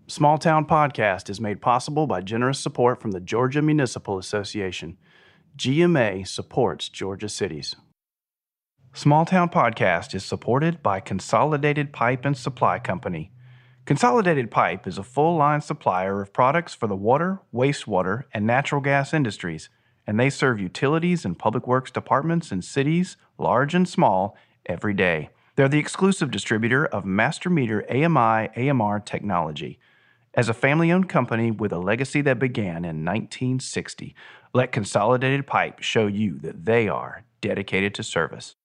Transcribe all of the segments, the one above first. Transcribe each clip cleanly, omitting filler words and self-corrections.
Small Town Podcast is made possible by generous support from the Georgia Municipal Association. GMA supports Georgia cities. Small Town Podcast is supported by Consolidated Pipe and Supply Company. Consolidated Pipe is a full-line supplier of products for the water, wastewater, and natural gas industries, and they serve utilities and public works departments in cities, large and small, every day. They're the exclusive distributor of Master Meter AMI/AMR technology. As a family-owned company with a legacy that began in 1960, let Consolidated Pipe show you that they are dedicated to service.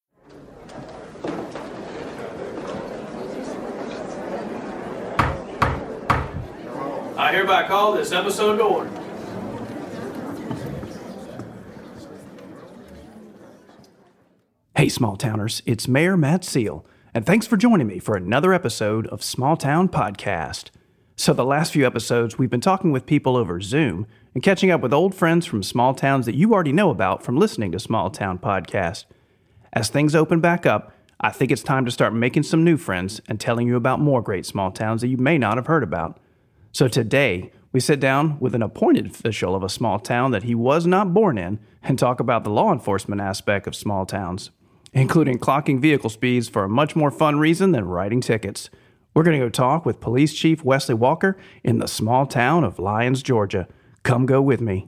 I hereby call this episode to order. Hey, Small Towners, it's Mayor Matt Seal, and thanks for joining me for another episode of Small Town Podcast. So the last few episodes, we've been talking with people over Zoom and catching up with old friends from small towns that you already know about from listening to Small Town Podcast. As things open back up, I think it's time to start making some new friends and telling you about more great small towns that you may not have heard about. So today, we sit down with an appointed official of a small town that he was not born in and talk about the law enforcement aspect of small towns, including clocking vehicle speeds for a much more fun reason than writing tickets. We're going to go talk with Police Chief Wesley Walker in the small town of Lyons, Georgia. Come go with me.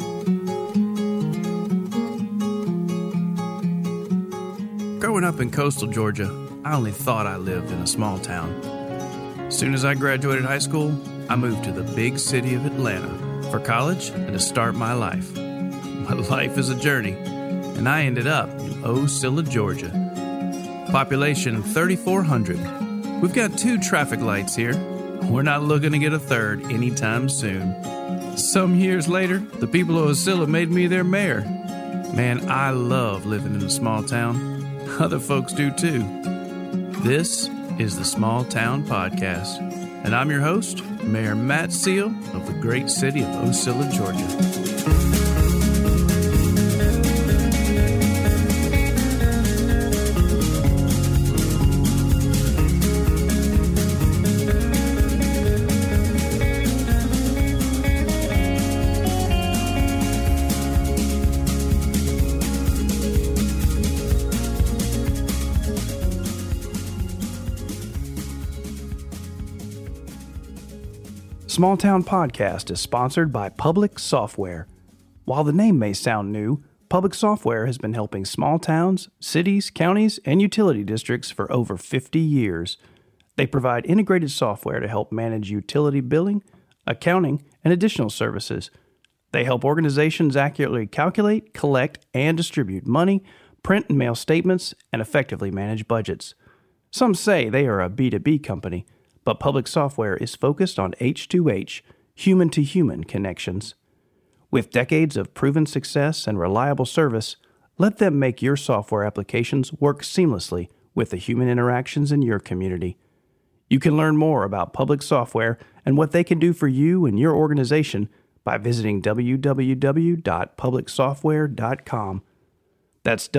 Growing up in coastal Georgia, I only thought I lived in a small town. As soon as I graduated high school, I moved to the big city of Atlanta for college and to start my life. My life is a journey, and I ended up in Ocilla, Georgia. Population 3,400. We've got 2 traffic lights here. We're not looking to get a third anytime soon. Some years later, the people of Ocilla made me their mayor. Man, I love living in a small town. Other folks do too. This is the Small Town Podcast, and I'm your host, Mayor Matt Seal of the great city of Ocilla, Georgia. Small Town Podcast is sponsored by Public Software. While the name may sound new, Public Software has been helping small towns, cities, counties, and utility districts for over 50 years. They provide integrated software to help manage utility billing, accounting, and additional services. They help organizations accurately calculate, collect, and distribute money, print and mail statements, and effectively manage budgets. Some say they are a B2B company, but Public Software is focused on H2H, human-to-human connections. With decades of proven success and reliable service, let them make your software applications work seamlessly with the human interactions in your community. You can learn more about Public Software and what they can do for you and your organization by visiting www.publicsoftware.com. That's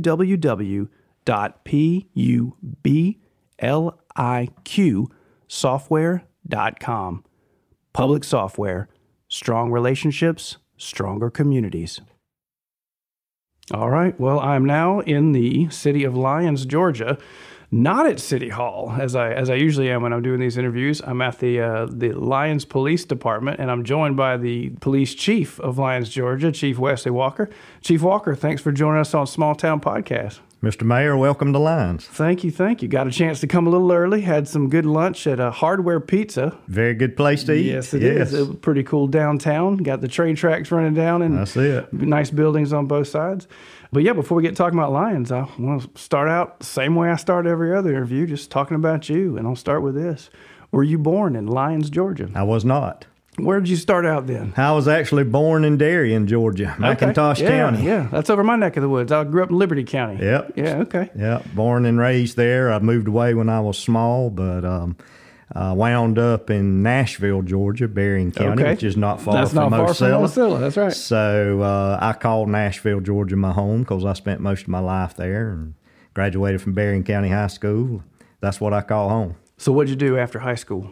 www.publicsoftware.com. Public Software. Strong relationships, stronger communities. All right, well, I'm now in the city of Lyons, Georgia. Not at City Hall, as I usually am when I'm doing these interviews. I'm at the Lyons Police Department, and I'm joined by the Police Chief of Lyons, Georgia, Chief Wesley Walker. Chief Walker, thanks for joining us on Small Town Podcast. Mr. Mayor, welcome to Lyons. Thank you. Got a chance to come a little early, had some good lunch at Hardware Pizza. Very good place to eat. Yes, it is. It was pretty cool downtown. Got the train tracks running down and I see it. Nice buildings on both sides. But yeah, before we get talking about Lyons, I want to start out the same way I start every other interview, just talking about you. And I'll start with this. Were you born in Lyons, Georgia? I was not. Where did you start out then? I was actually born in Darien, Georgia, McIntosh County. Yeah, that's over my neck of the woods. I grew up in Liberty County. Yep. Yeah, okay. Yep, born and raised there. I moved away when I was small, but wound up in Nashville, Georgia, Berrien County, which is not far from Ocilla. That's right. So I call Nashville, Georgia my home because I spent most of my life there and graduated from Berrien County High School. That's what I call home. So what'd you do after high school?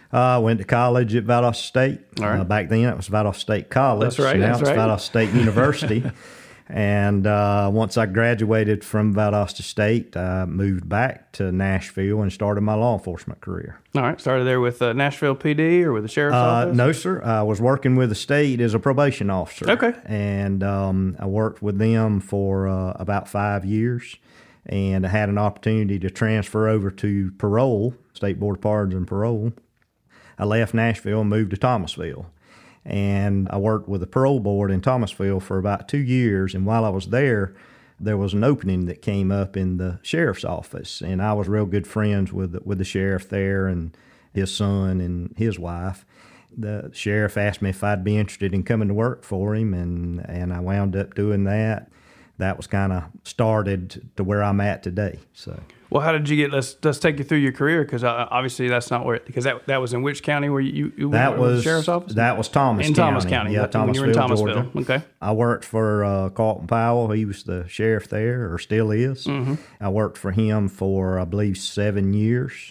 I went to college at Valdosta State. All right. Back then, it was Valdosta State College. That's right. Now that's it's right. Valdosta State University. And once I graduated from Valdosta State, I moved back to Nashville and started my law enforcement career. All right. Started there with Nashville PD or with the sheriff's office? No, sir. I was working with the state as a probation officer. Okay. And I worked with them for about 5 years. And I had an opportunity to transfer over to parole, State Board of Pardons and Parole. I left Nashville and moved to Thomasville. And I worked with the parole board in Thomasville for about 2 years. And while I was there was an opening that came up in the sheriff's office. And I was real good friends with the sheriff there and his son and his wife. The sheriff asked me if I'd be interested in coming to work for him, and I wound up doing that. That was kind of started to where I'm at today. So, well, how did you get? Let's take you through your career, because obviously that's not where, because that was in which county where you that were was the sheriff's office? That was Thomas in County. Thomas County. Yeah, when you were in Thomasville. Georgia. Okay. I worked for Carlton Powell. He was the sheriff there, or still is. Mm-hmm. I worked for him for, I believe, 5 years.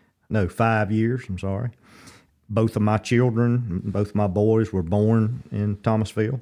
I'm sorry. Both of my children, both of my boys were born in Thomasville.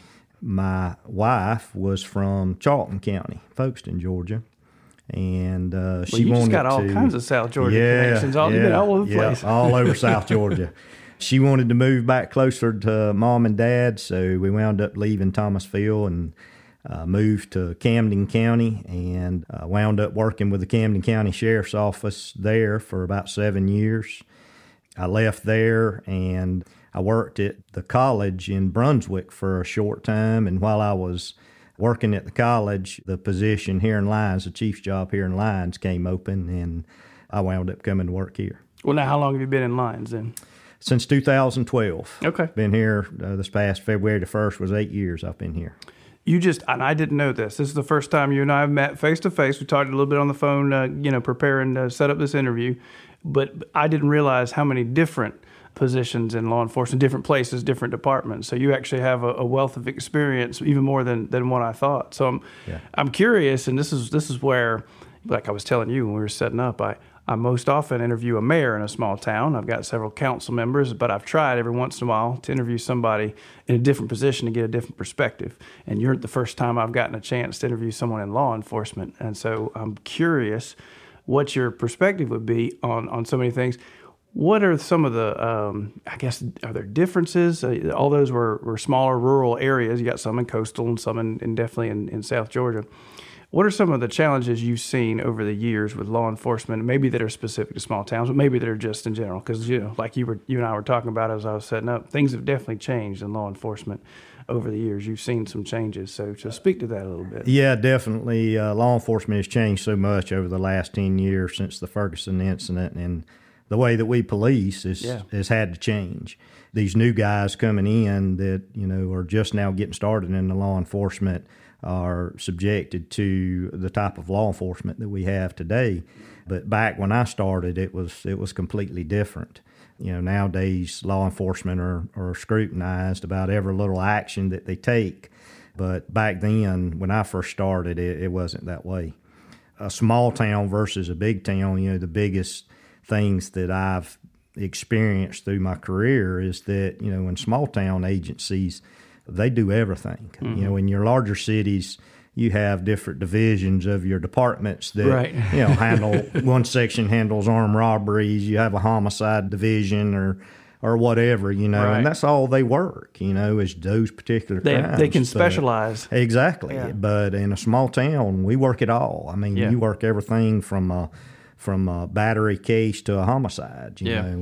My wife was from Charlton County, Folkestone, Georgia, and she wanted to... You just got all kinds of South Georgia connections. You've been all over the place. All over South Georgia. She wanted to move back closer to Mom and Dad, so we wound up leaving Thomasville and moved to Camden County, and wound up working with the Camden County Sheriff's Office there for about 7 years. I left there and I worked at the college in Brunswick for a short time, and while I was working at the college, the position here in Lyons, the chief's job here in Lyons, came open, and I wound up coming to work here. Well, now, how long have you been in Lyons then? Since 2012. Okay. Been here this past February the 1st was 8 years I've been here. And I didn't know this. This is the first time you and I have met face to face. We talked a little bit on the phone, preparing to set up this interview, but I didn't realize how many different positions in law enforcement, different places, different departments. So you actually have a wealth of experience, even more than what I thought. So I'm curious, and this is where, like I was telling you when we were setting up, I most often interview a mayor in a small town. I've got several council members, but I've tried every once in a while to interview somebody in a different position to get a different perspective. And you're the first time I've gotten a chance to interview someone in law enforcement. And so I'm curious what your perspective would be on so many things. What are some of the, are there differences? All those were smaller rural areas. You got some in coastal and some in definitely in South Georgia. What are some of the challenges you've seen over the years with law enforcement, maybe that are specific to small towns, but maybe that are just in general? Because, like you and I were talking about as I was setting up, things have definitely changed in law enforcement over the years. You've seen some changes. So speak to that a little bit. Yeah, definitely. Law enforcement has changed so much over the last 10 years since the Ferguson incident, and the way that we police has had to change. These new guys coming in that, are just now getting started in the law enforcement are subjected to the type of law enforcement that we have today. But back when I started, it was completely different. Nowadays law enforcement are scrutinized about every little action that they take. But back then, when I first started, it wasn't that way. A small town versus a big town, the biggest things that I've experienced through my career is that, in small town agencies, they do everything. Mm-hmm. In your larger cities, you have different divisions of your departments that, handle, one section handles armed robberies, you have a homicide division or whatever, right. And that's all they work, is those particular crimes. They can specialize. Exactly. Yeah. But in a small town, we work it all. I mean, you work everything from a battery case to a homicide.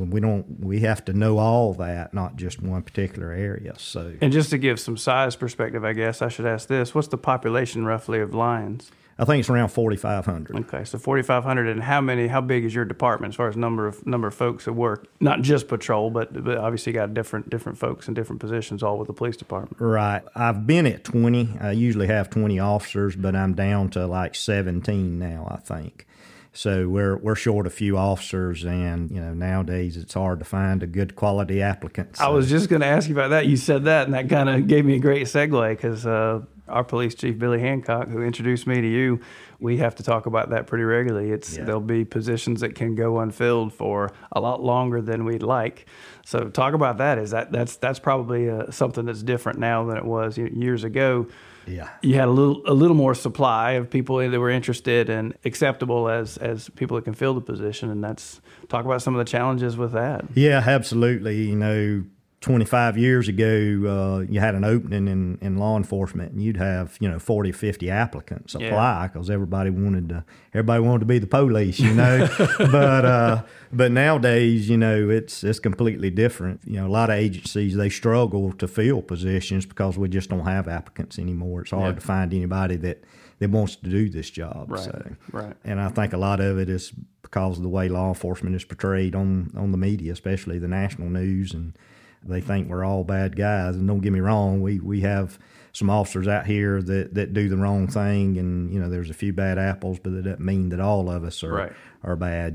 We have to know all that, not just one particular area. So, and just to give some size perspective, I guess I should ask this: what's the population roughly of Lyons? I think it's around 4,500. Okay, so 4,500, and how big is your department as far as number of folks that work? Not just patrol, but obviously you got different folks in different positions, all with the police department. Right. I've been at 20. I usually have 20 officers, but I'm down to like 17 now, I think. So we're short a few officers, and nowadays it's hard to find a good quality applicant. So. I was just going to ask you about that. You said that, and that kind of gave me a great segue because Our police chief, Billy Hancock, who introduced me to you, we have to talk about that pretty regularly. There'll be positions that can go unfilled for a lot longer than we'd like. So talk about that. That's probably something that's different now than it was years ago. Yeah, you had a little more supply of people that were interested and acceptable as people that can fill the position, and talk about some of the challenges with that. Yeah, absolutely. 25 years ago, you had an opening in law enforcement, and you'd have 40, 50 applicants apply because everybody wanted to be the police, But nowadays, it's completely different. A lot of agencies, they struggle to fill positions because we just don't have applicants anymore. It's hard to find anybody that wants to do this job. Right. And I think a lot of it is because of the way law enforcement is portrayed on the media, especially the national news, and they think we're all bad guys. And don't get me wrong, we have some officers out here that do the wrong thing, and there's a few bad apples, but that doesn't mean that all of us are bad.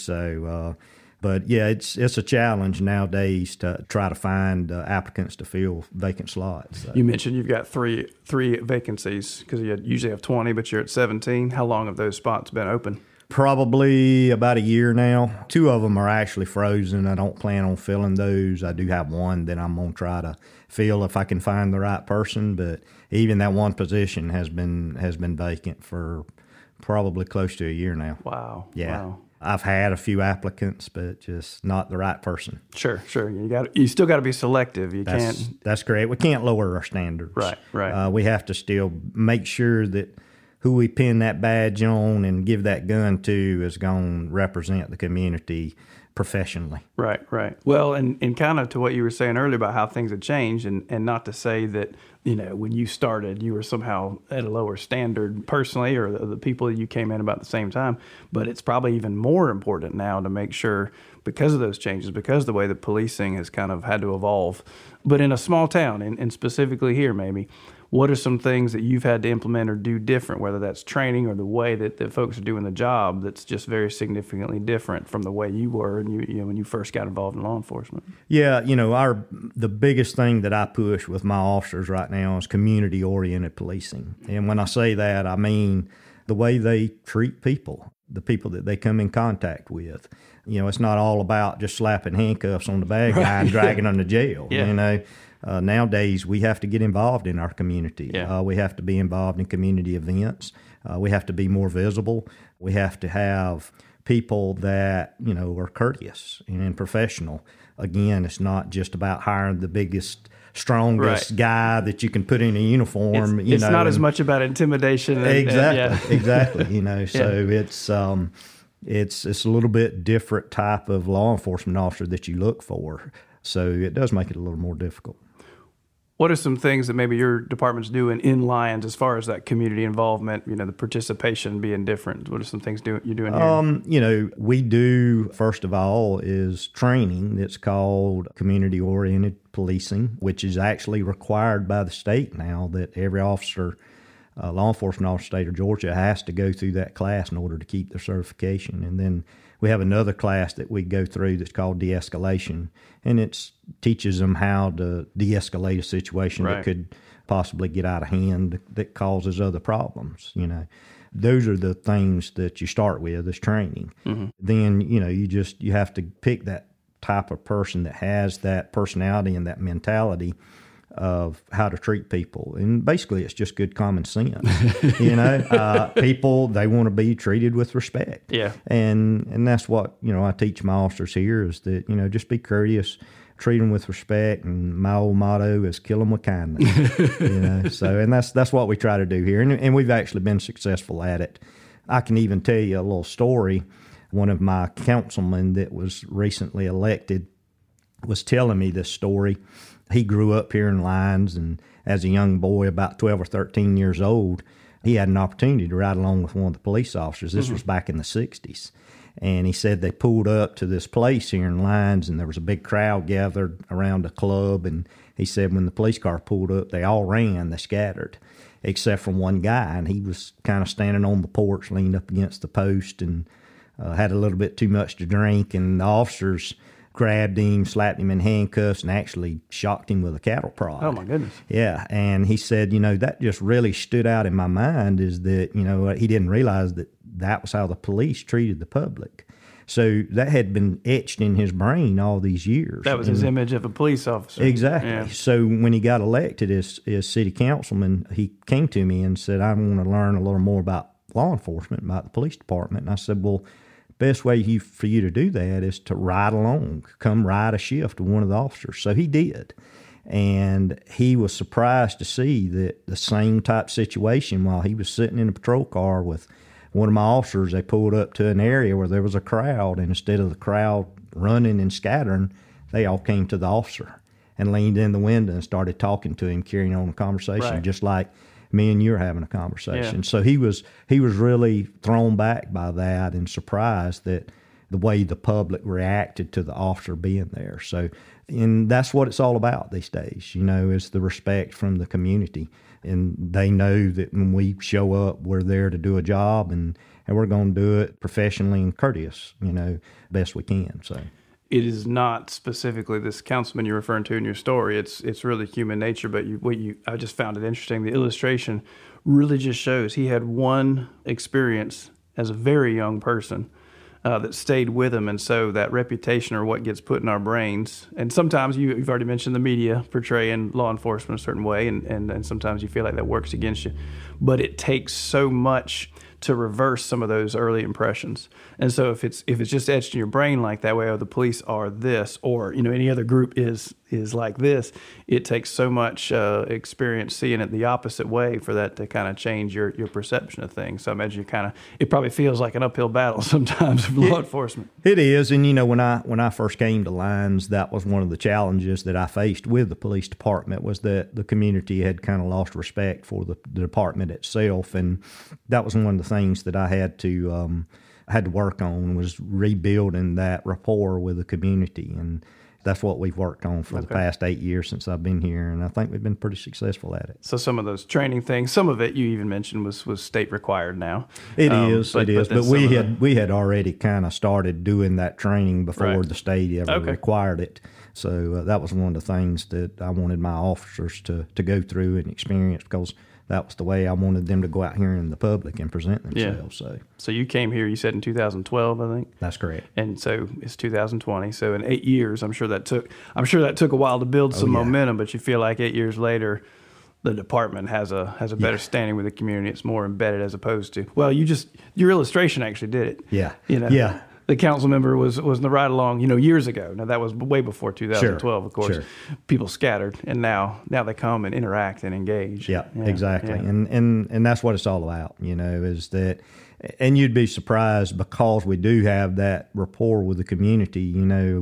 So, but yeah, it's a challenge nowadays to try to find applicants to fill vacant slots. So. You mentioned you've got three vacancies because you usually have 20, but you're at 17. How long have those spots been open? Probably about a year now. 2 of them are actually frozen. I don't plan on filling those. I do have one that I'm going to try to fill if I can find the right person, but even that one position has been vacant for probably close to a year now. Wow. Yeah. Wow. I've had a few applicants, but just not the right person. Sure. You still got to be selective. That's correct. We can't lower our standards. Right. We have to still make sure that who we pin that badge on and give that gun to is going to represent the community professionally. Right. Well, and kind of to what you were saying earlier about how things have changed, and not to say that, when you started, you were somehow at a lower standard personally, or the people that you came in about the same time, but it's probably even more important now to make sure, because of those changes, because of the way that policing has kind of had to evolve. But in a small town, and specifically here maybe, what are some things that you've had to implement or do different, whether that's training or the way that folks are doing the job, that's just very significantly different from the way you were and when you first got involved in law enforcement? Yeah, the biggest thing that I push with my officers right now is community-oriented policing. And when I say that, I mean the way they treat people, the people that they come in contact with. It's not all about just slapping handcuffs on the bad guy and dragging them to jail. Nowadays, we have to get involved in our community. We have to be involved in community events. We have to be more visible. We have to have people that, are courteous and professional. Again, it's not just about hiring the biggest, strongest guy that you can put in a uniform. It's not as much about intimidation. Exactly. So it's a little bit different type of law enforcement officer that you look for. So it does make it a little more difficult. What are some things that maybe your department's doing in Lyons as far as that community involvement, the participation being different? What are some things you're doing here? We do, first of all, is training that's called community-oriented policing, which is actually required by the state now, that every officer, law enforcement officer, state of Georgia, has to go through that class in order to keep their certification. And then we have another class that we go through that's called de-escalation, and it teaches them how to de-escalate a situation that could possibly get out of hand that causes other problems. Those are the things that you start with as training. Mm-hmm. Then you have to pick that type of person that has that personality and that mentality of how to treat people. And basically it's just good common sense. People, they want to be treated with respect. Yeah. And that's what, I teach my officers here is that, just be courteous, treat them with respect. And my old motto is kill them with kindness. So, and that's what we try to do here. And we've actually been successful at it. I can even tell you a little story. One of my councilmen that was recently elected was telling me this story. He grew up here in Lyons, and as a young boy, about 12 or 13 years old, he had an opportunity to ride along with one of the police officers. This was back in the 60s. And he said they pulled up to this place here in Lyons, and there was a big crowd gathered around a club. And he said when the police car pulled up, they all ran, they scattered, except for one guy. And he was kind of standing on the porch, leaned up against the post, and had a little bit too much to drink. And the officers grabbed him, slapped him in handcuffs, and actually shocked him with a cattle prod. Oh, my goodness. Yeah, and he said, that just really stood out in my mind is that, he didn't realize that was how the police treated the public. So that had been etched in his brain all these years. That was his image of a police officer. Exactly. Yeah. So when he got elected as city councilman, he came to me and said, I want to learn a little more about law enforcement, about the police department. And I said, well, best way for you to do that is to ride along, come ride a shift with one of the officers. So he did. And he was surprised to see that the same type situation while he was sitting in a patrol car with one of my officers, they pulled up to an area where there was a crowd, and instead of the crowd running and scattering, they all came to the officer and leaned in the window and started talking to him, carrying on a conversation, right. just like me and you're having a conversation. Yeah. So he was really thrown back by that and surprised that the way the public reacted to the officer being there. So, and that's what it's all about these days, is the respect from the community. And they know that when we show up, we're there to do a job, and we're going to do it professionally and courteous, best we can. So it is not specifically this councilman you're referring to in your story. It's really human nature. But I just found it interesting. The illustration really just shows he had one experience as a very young person that stayed with him. And so that reputation or what gets put in our brains, and sometimes you've already mentioned the media portraying law enforcement a certain way, and sometimes you feel like that works against you. But it takes so much to reverse some of those early impressions. And so if it's just etched in your brain like that way, the police are this, or any other group is like this, it takes so much experience seeing it the opposite way for that to kind of change your perception of things. So I imagine it probably feels like an uphill battle sometimes for law enforcement. It is, and when I first came to Lyons, that was one of the challenges that I faced with the police department, was that the community had kind of lost respect for the department itself, and that was one of the things that I had to work on, was rebuilding that rapport with the community, and that's what we've worked on for the past 8 years since I've been here, and I think we've been pretty successful at it. So some of those training things, some of it you even mentioned was state required now. It is, but we had already kind of started doing that training before the state ever required it. So that was one of the things that I wanted my officers to go through and experience, because that was the way I wanted them to go out here in the public and present themselves. Yeah. So you came here, you said in 2012, I think? That's correct. And so it's 2020. So in 8 years, I'm sure that took a while to build some momentum, but you feel like 8 years later, the department has a better standing with the community. It's more embedded as opposed to, well, your illustration actually did it. Yeah. Yeah. The council member was in the ride along, years ago. Now that was way before 2012, of course. Sure. People scattered, and now they come and interact and engage. Yeah, exactly. Yeah. And that's what it's all about, is that, and you'd be surprised, because we do have that rapport with the community.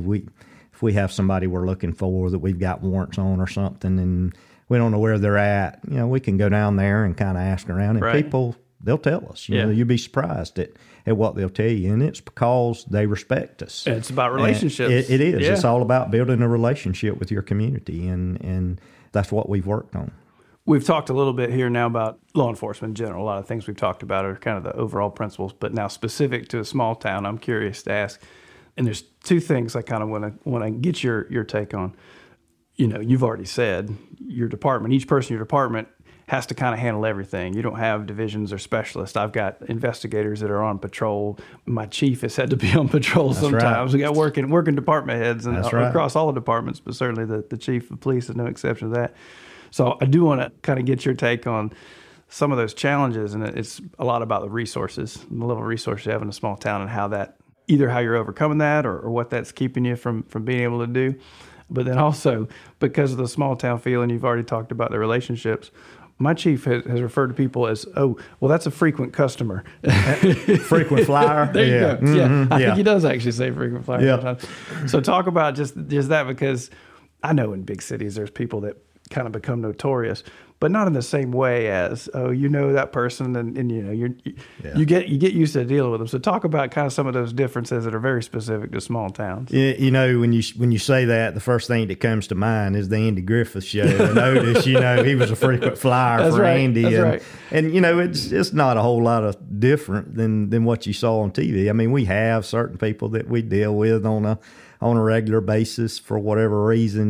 If we have somebody we're looking for that we've got warrants on or something, and we don't know where they're at, we can go down there and kind of ask around, and people, they'll tell us. You'd be surprised at what they'll tell you, and it's because they respect us. It's about relationships. It is. Yeah. It's all about building a relationship with your community, and that's what we've worked on. We've talked a little bit here now about law enforcement in general. A lot of things we've talked about are kind of the overall principles, but now specific to a small town, I'm curious to ask, and there's two things I kind of want to get your take on. You've already said your department, each person in your department has to kind of handle everything. You don't have divisions or specialists. I've got investigators that are on patrol. My chief has had to be on patrol sometimes. Right. We got working department heads and right. across all the departments, but certainly the chief of police is no exception to that. So I do want to kind of get your take on some of those challenges, and it's a lot about the resources, the level of resources you have in a small town, and how you're overcoming that or what that's keeping you from being able to do. But then also, because of the small town feel, and you've already talked about the relationships, my chief has referred to people as, that's a frequent customer. Frequent flyer? There you go. Mm-hmm. Yeah, I think he does actually say frequent flyer sometimes. So talk about just that, because I know in big cities there's people that kind of become notorious, but not in the same way as, that person, and you get used to dealing with them. So talk about kind of some of those differences that are very specific to small towns. When you say that, the first thing that comes to mind is the Andy Griffith Show. And Otis, he was a frequent flyer for right. Andy. And it's not a whole lot of different than what you saw on TV. I mean, we have certain people that we deal with on on a regular basis for whatever reason,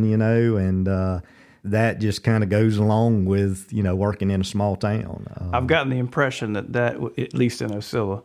and that just kind of goes along with, working in a small town. I've gotten the impression that at least in Ocilla,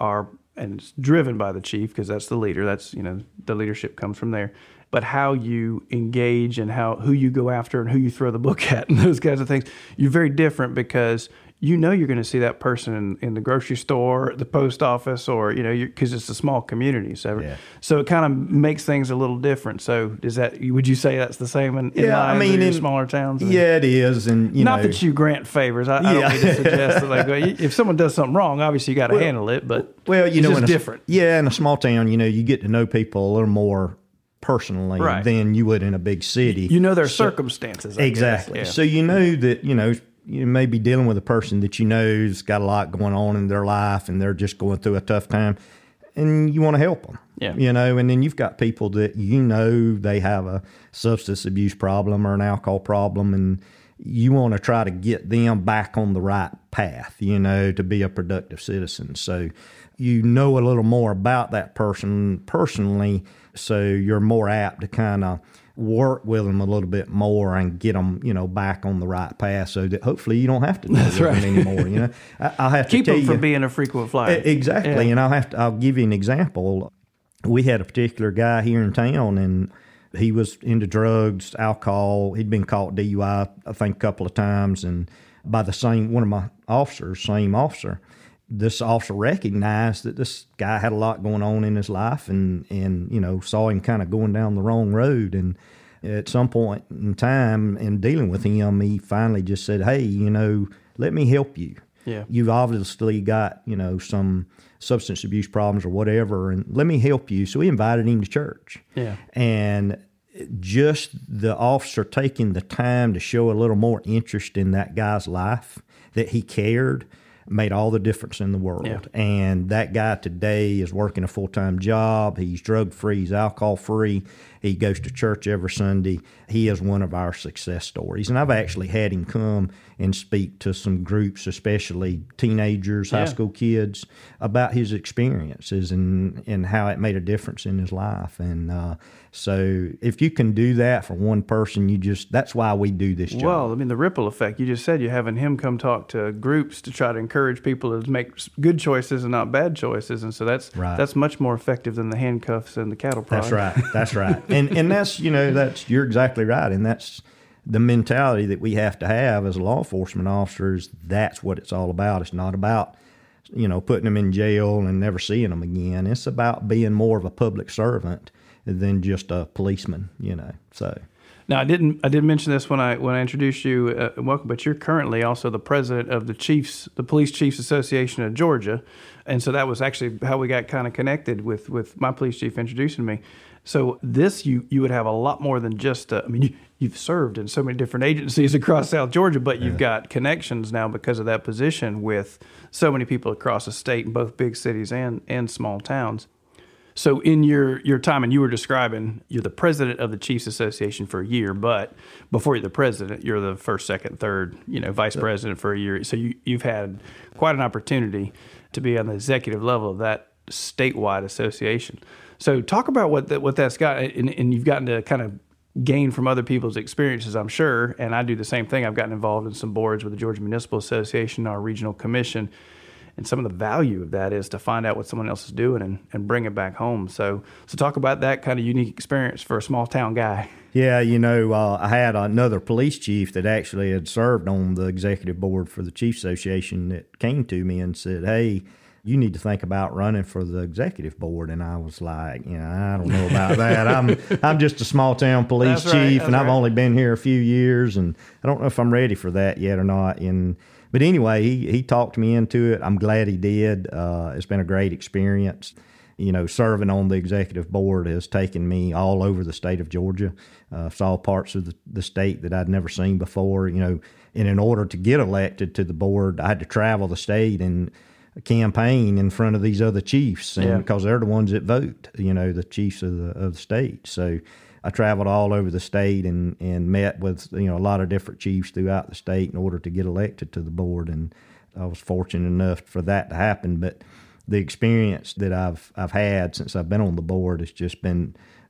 and it's driven by the chief because that's the leader. That's, the leadership comes from there. But how you engage and who you go after and who you throw the book at and those kinds of things, you're very different because you're going to see that person in the grocery store, the post office, or, because it's a small community. So it kind of makes things a little different. So would you say that's the same in in smaller towns? Yeah, it is. And, not that you grant favors. I don't mean to suggest that, if someone does something wrong, obviously you got to handle it, but it's just different. Yeah, in a small town, you get to know people a little more personally than you would in a big city. Their circumstances. Exactly. Yeah. So that, you may be dealing with a person that has got a lot going on in their life and they're just going through a tough time and you want to help them. Yeah. And then you've got people that they have a substance abuse problem or an alcohol problem and you want to try to get them back on the right path, to be a productive citizen. So a little more about that person personally, so you're more apt to kind of work with them a little bit more and get them, back on the right path so that hopefully you don't have to do them anymore. I'll have to keep them from being a frequent flyer. Exactly. Yeah. And I'll give you an example. We had a particular guy here in town and he was into drugs, alcohol. He'd been caught DUI, I think, a couple of times. And by one of my officers, same officer, this officer recognized that this guy had a lot going on in his life and saw him kind of going down the wrong road. And at some point in time in dealing with him, he finally just said, hey, let me help you. Yeah. You've obviously got, some substance abuse problems or whatever, and let me help you. So he invited him to church. Yeah. And just the officer taking the time to show a little more interest in that guy's life, that he cared, made all the difference in the world. Yeah. And that guy today is working a full-time job. He's drug-free, he's alcohol-free. He goes to church every Sunday. He is one of our success stories. And I've actually had him come and speak to some groups, especially teenagers, high school kids, about his experiences and how it made a difference in his life. And so if you can do that for one person, that's why we do this job. Well, the ripple effect. You just said you're having him come talk to groups to try to encourage people to make good choices and not bad choices. And so that's much more effective than the handcuffs and the cattle prod. That's right. And that's, you're exactly right. And that's the mentality that we have to have as law enforcement officers. That's what it's all about. It's not about, putting them in jail and never seeing them again. It's about being more of a public servant than just a policeman, so. Now, I didn't mention this when I introduced you. Welcome, but you're currently also the president of the Police Chiefs Association of Georgia, and so that was actually how we got kind of connected with my police chief introducing me. So this you would have a lot more than just. You've served in so many different agencies across South Georgia, but you've got connections now because of that position with so many people across the state in both big cities and small towns. So in your time, and you were describing, you're the president of the Chiefs Association for a year, but before you're the president, you're the first, second, third, vice president for a year. So you've had quite an opportunity to be on the executive level of that statewide association. So talk about what that's got, and you've gotten to kind of gain from other people's experiences, I'm sure, and I do the same thing. I've gotten involved in some boards with the Georgia Municipal Association, our regional commission, and some of the value of that is to find out what someone else is doing and bring it back home. So talk about that kind of unique experience for a small town guy. Yeah, I had another police chief that actually had served on the executive board for the Chiefs Association that came to me and said, hey, you need to think about running for the executive board. And I was like, I don't know about that. I'm just a small town police chief, and I've only been here a few years, and I don't know if I'm ready for that yet or not. But anyway, he talked me into it. I'm glad he did. It's been a great experience. Serving on the executive board has taken me all over the state of Georgia. Saw parts of the state that I'd never seen before. And in order to get elected to the board, I had to travel the state and campaign in front of these other chiefs, and because they're the ones that vote. The chiefs of the state. So I traveled all over the state and met with a lot of different chiefs throughout the state in order to get elected to the board, and I was fortunate enough for that to happen. But the experience that I've had since I've been on the board has just been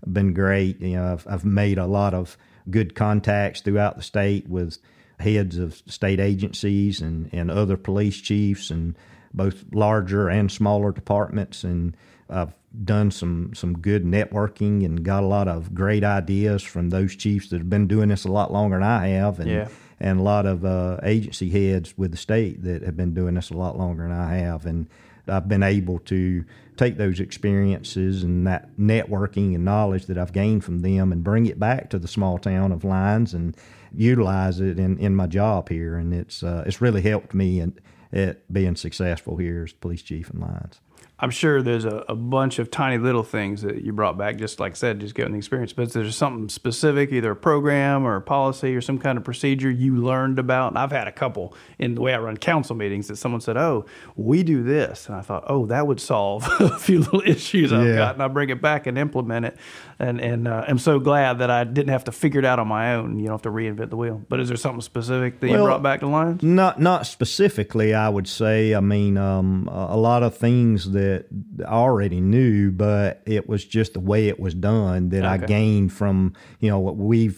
been great. You know, I've made a lot of good contacts throughout the state with heads of state agencies and other police chiefs, and both larger and smaller departments. And I've done some good networking and got a lot of great ideas from those chiefs that have been doing this a lot longer than I have, and a lot of agency heads with the state that have been doing this a lot longer than I have. And I've been able to take those experiences and that networking and knowledge that I've gained from them and bring it back to the small town of Lyons and utilize it in my job here. And it's really helped me at being successful here as police chief in Lyons. I'm sure there's a bunch of tiny little things that you brought back, just like I said, just getting the experience. But there's something specific, either a program or a policy or some kind of procedure you learned about. And I've had a couple in the way I run council meetings that someone said, oh, we do this. And I thought, oh, that would solve a few little issues I've got. And I bring it back and implement it. And I'm so glad that I didn't have to figure it out on my own. You don't have to reinvent the wheel. But is there something specific that you brought back to Lyons? Not specifically, I would say. I mean, a lot of things that I already knew, but it was just the way it was done that I gained from, what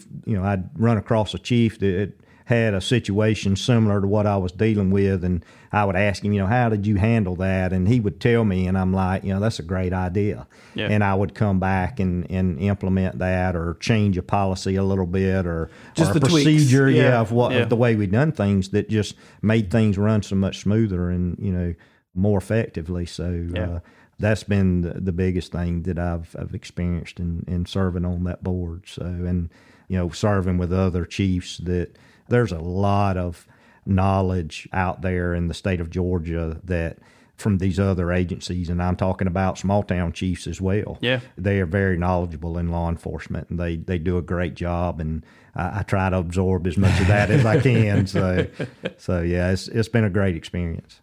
I'd run across a chief that had a situation similar to what I was dealing with, and I would ask him, how did you handle that? And he would tell me, and I'm like, that's a great idea. Yeah. And I would come back and implement that, or change a policy a little bit, or just a procedure, of the way we'd done things that just made things run so much smoother and, more effectively. So that's been the biggest thing that I've experienced in serving on that board. So, and, serving with other chiefs, that there's a lot of knowledge out there in the state of Georgia that from these other agencies, and I'm talking about small town chiefs as well. Yeah. They are very knowledgeable in law enforcement, and they do a great job, and I try to absorb as much of that as I can. So yeah, it's been a great experience.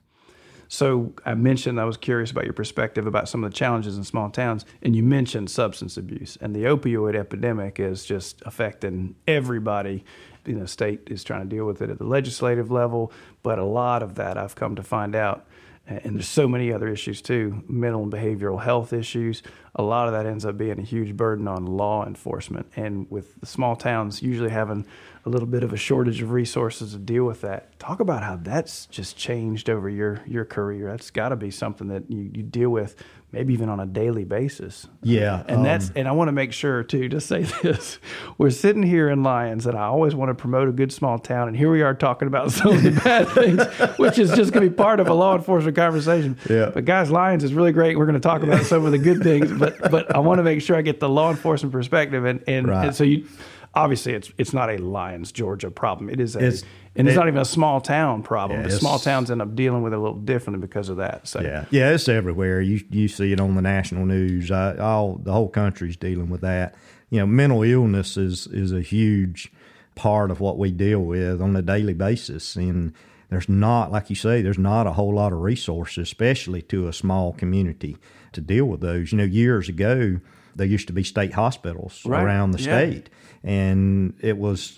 So I was curious about your perspective about some of the challenges in small towns, and you mentioned substance abuse, and the opioid epidemic is just affecting everybody. The state is trying to deal with it at the legislative level, but a lot of that I've come to find out, and there's so many other issues too, mental and behavioral health issues. A lot of that ends up being a huge burden on law enforcement, and with the small towns usually having a little bit of a shortage of resources to deal with that. Talk about how that's just changed over your career. That's got to be something that you deal with maybe even on a daily basis. Yeah. And I want to make sure too, to say this, we're sitting here in Lyons, and I always want to promote a good small town, and here we are talking about some of the bad things, which is just going to be part of a law enforcement conversation. Yeah. But guys, Lyons is really great. We're going to talk about some of the good things, but I want to make sure I get the law enforcement perspective, and so you. Obviously, it's not a Lyons, Georgia problem. It's not even a small town problem. But small towns end up dealing with it a little differently because of that. So it's everywhere. You see it on the national news. The whole country's dealing with that. Mental illness is a huge part of what we deal with on a daily basis, and there's not, like you say, there's not a whole lot of resources, especially to a small community, to deal with those. Years ago, there used to be state hospitals around the state. And it was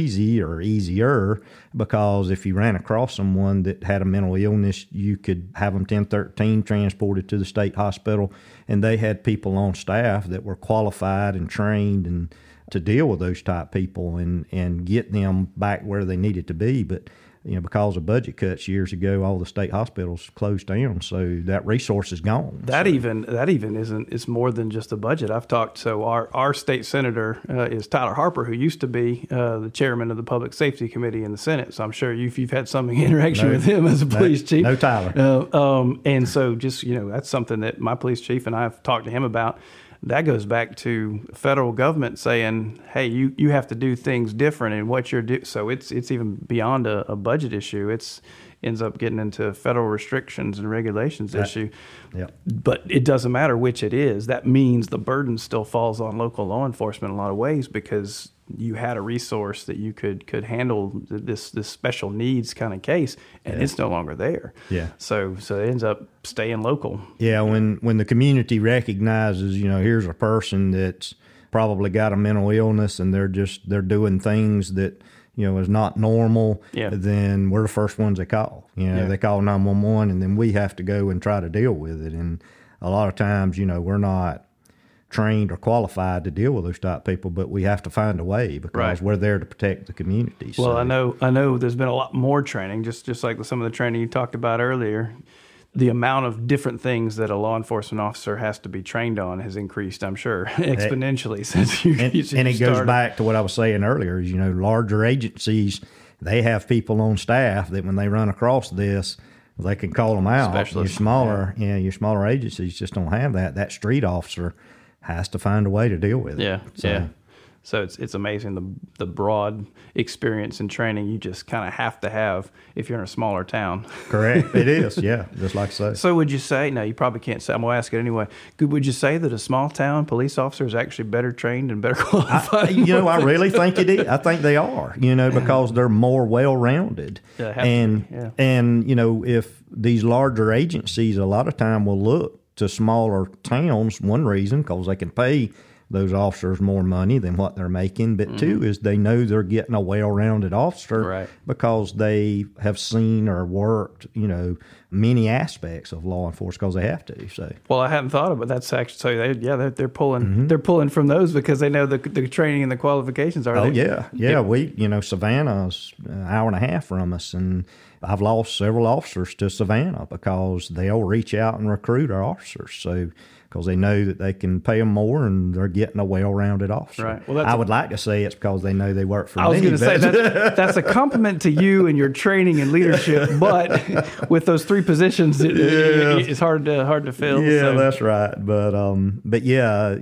easier because if you ran across someone that had a mental illness, you could have them 1013 transported to the state hospital, and they had people on staff that were qualified and trained and to deal with those type people and get them back where they needed to be. But because of budget cuts years ago, all the state hospitals closed down, so that resource is gone. That even isn't. It's more than just a budget. I've talked. So our state senator is Tyler Harper, who used to be the chairman of the Public Safety Committee in the Senate. So I'm sure you've had some interaction with him as a police chief. No, Tyler. And so just that's something that my police chief and I have talked to him about. That goes back to federal government saying, hey, you have to do things different in what you're doing. So it's even beyond a budget issue. It's ends up getting into federal restrictions and regulations issue. Yeah. But it doesn't matter which it is. That means the burden still falls on local law enforcement in a lot of ways, because you had a resource that you could handle this special needs kind of case, and it's no longer there. Yeah. So it ends up staying local. Yeah. When the community recognizes, here's a person that's probably got a mental illness and they're doing things that is not normal, then we're the first ones they call. They call 911, and then we have to go and try to deal with it. And a lot of times, we're not trained or qualified to deal with those type of people, but we have to find a way because we're there to protect the community. Well, I know there's been a lot more training, just like some of the training you talked about earlier. The amount of different things that a law enforcement officer has to be trained on has increased, I'm sure, exponentially since you started. And it goes back to what I was saying earlier, is, larger agencies, they have people on staff that when they run across this, they can call them out. Specialists. Your smaller agencies just don't have that. That street officer has to find a way to deal with it. So it's amazing the broad experience and training you just kind of have to have if you're in a smaller town. Correct. It is, yeah, just like I say. So would you say, no, you probably can't say, I'm going to ask it anyway, would you say that a small town police officer is actually better trained and better qualified? I really think it is. I think they are, because they're more well-rounded. And if these larger agencies a lot of time will look to smaller towns, one reason, because they can pay those officers more money than what they're making, but two is they know they're getting a well-rounded officer because they have seen or worked, many aspects of law enforcement because they have to. So, well, I hadn't thought of it. That's actually they're pulling they're pulling from those because they know the training and the qualifications are. We Savannah's an hour and a half from us, and I've lost several officers to Savannah because they'll reach out and recruit our officers. So, because they know that they can pay them more and they're getting a well-rounded officer. Right. Well, I would like to say it's because they know they work for me. I was going to say that's a compliment to you and your training and leadership, but with those three positions, it's hard to fill. Yeah, so. That's right. But yeah,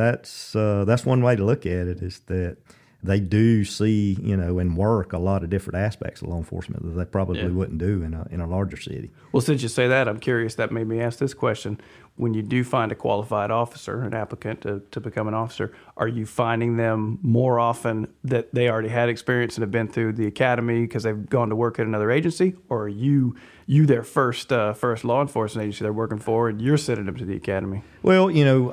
that's one way to look at it is that they do see, and work a lot of different aspects of law enforcement that they probably wouldn't do in a larger city. Well, since you say that, I'm curious. That made me ask this question. When you do find a qualified officer, an applicant to become an officer, are you finding them more often that they already had experience and have been through the academy because they've gone to work at another agency, or are you their first law enforcement agency they're working for, and you're sending them to the academy? Well,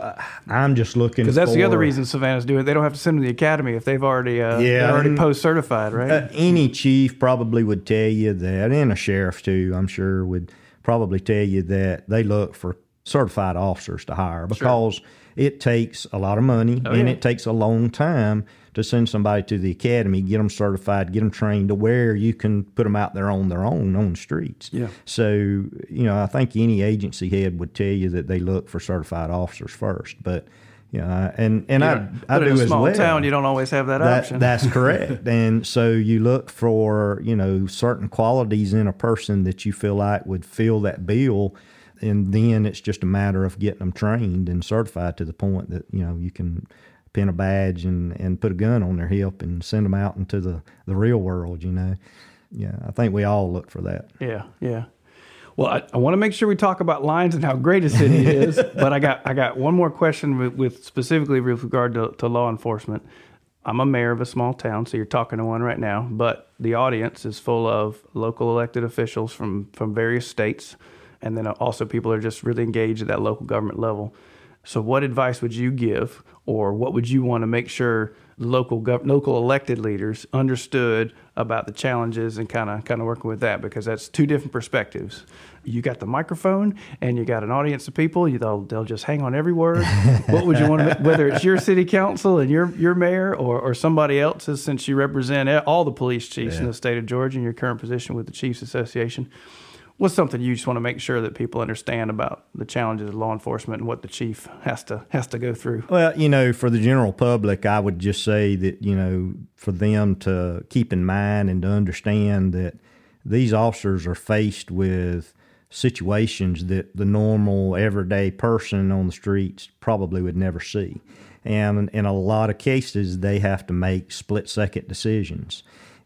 I'm just looking because that's the other reason Savannah's doing it. They don't have to send them to the academy if they've already they're already post certified, right? Any chief probably would tell you that, and a sheriff too, I'm sure, would probably tell you that they look for certified officers to hire because it takes a lot of money it takes a long time to send somebody to the academy, get them certified, get them trained to where you can put them out there on their own on the streets. Yeah. So, I think any agency head would tell you that they look for certified officers first, but and I do as well. In a small town, you don't always have that option. That's correct. And so you look for, certain qualities in a person that you feel like would fill that bill. And then it's just a matter of getting them trained and certified to the point that, you can pin a badge and put a gun on their hip and send them out into the real world, Yeah, I think we all look for that. Yeah. Well, I want to make sure we talk about Lyons and how great a city it is, but I got one more question with specifically with regard to law enforcement. I'm a mayor of a small town, so you're talking to one right now, but the audience is full of local elected officials from various states. And then also people are just really engaged at that local government level. So what advice would you give, or what would you want to make sure local elected leaders understood about the challenges and kind of working with that? Because that's two different perspectives. You got the microphone and you got an audience of people. They'll just hang on every word. What would you want to, whether it's your city council and your mayor or somebody else's, since you represent all the police chiefs in the state of Georgia in your current position with the Chiefs Association? What's something you just want to make sure that people understand about the challenges of law enforcement and what the chief has to go through? Well, for the general public, I would just say that, for them to keep in mind and to understand that these officers are faced with situations that the normal everyday person on the streets probably would never see. And in a lot of cases, they have to make split-second decisions.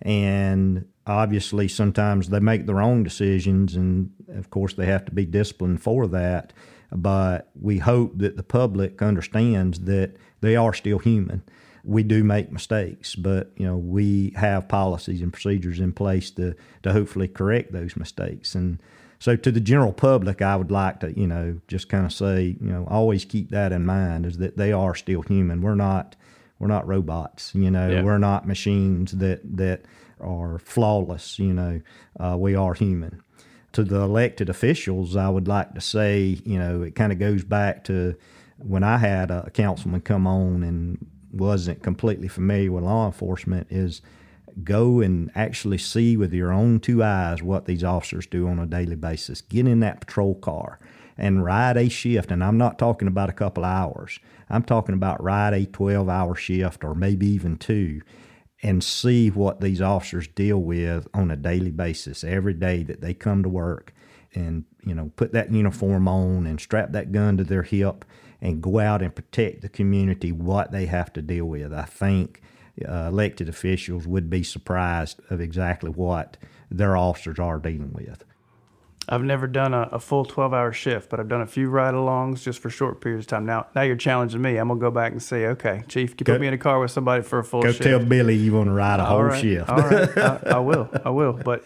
And obviously, sometimes they make the wrong decisions, and of course, they have to be disciplined for that. But we hope that the public understands that they are still human. We do make mistakes, but we have policies and procedures in place to hopefully correct those mistakes. And so, to the general public, I would like to just kind of say always keep that in mind, is that they are still human. We're not robots. We're not machines that are flawless. We are human. To the elected officials, I would like to say, it kind of goes back to when I had a councilman come on and wasn't completely familiar with law enforcement, is go and actually see with your own two eyes what these officers do on a daily basis. Get in that patrol car and ride a shift. And I'm not talking about a couple hours. I'm talking about ride a 12-hour shift or maybe even 2 and see what these officers deal with on a daily basis every day that they come to work and, put that uniform on and strap that gun to their hip and go out and protect the community, what they have to deal with. I think elected officials would be surprised of exactly what their officers are dealing with. I've never done a full 12-hour shift, but I've done a few ride-alongs just for short periods of time. Now you're challenging me. I'm going to go back and say, okay, Chief, you put me in a car with somebody for a full shift. Go tell Billy you want to ride a whole shift. All right, I will. But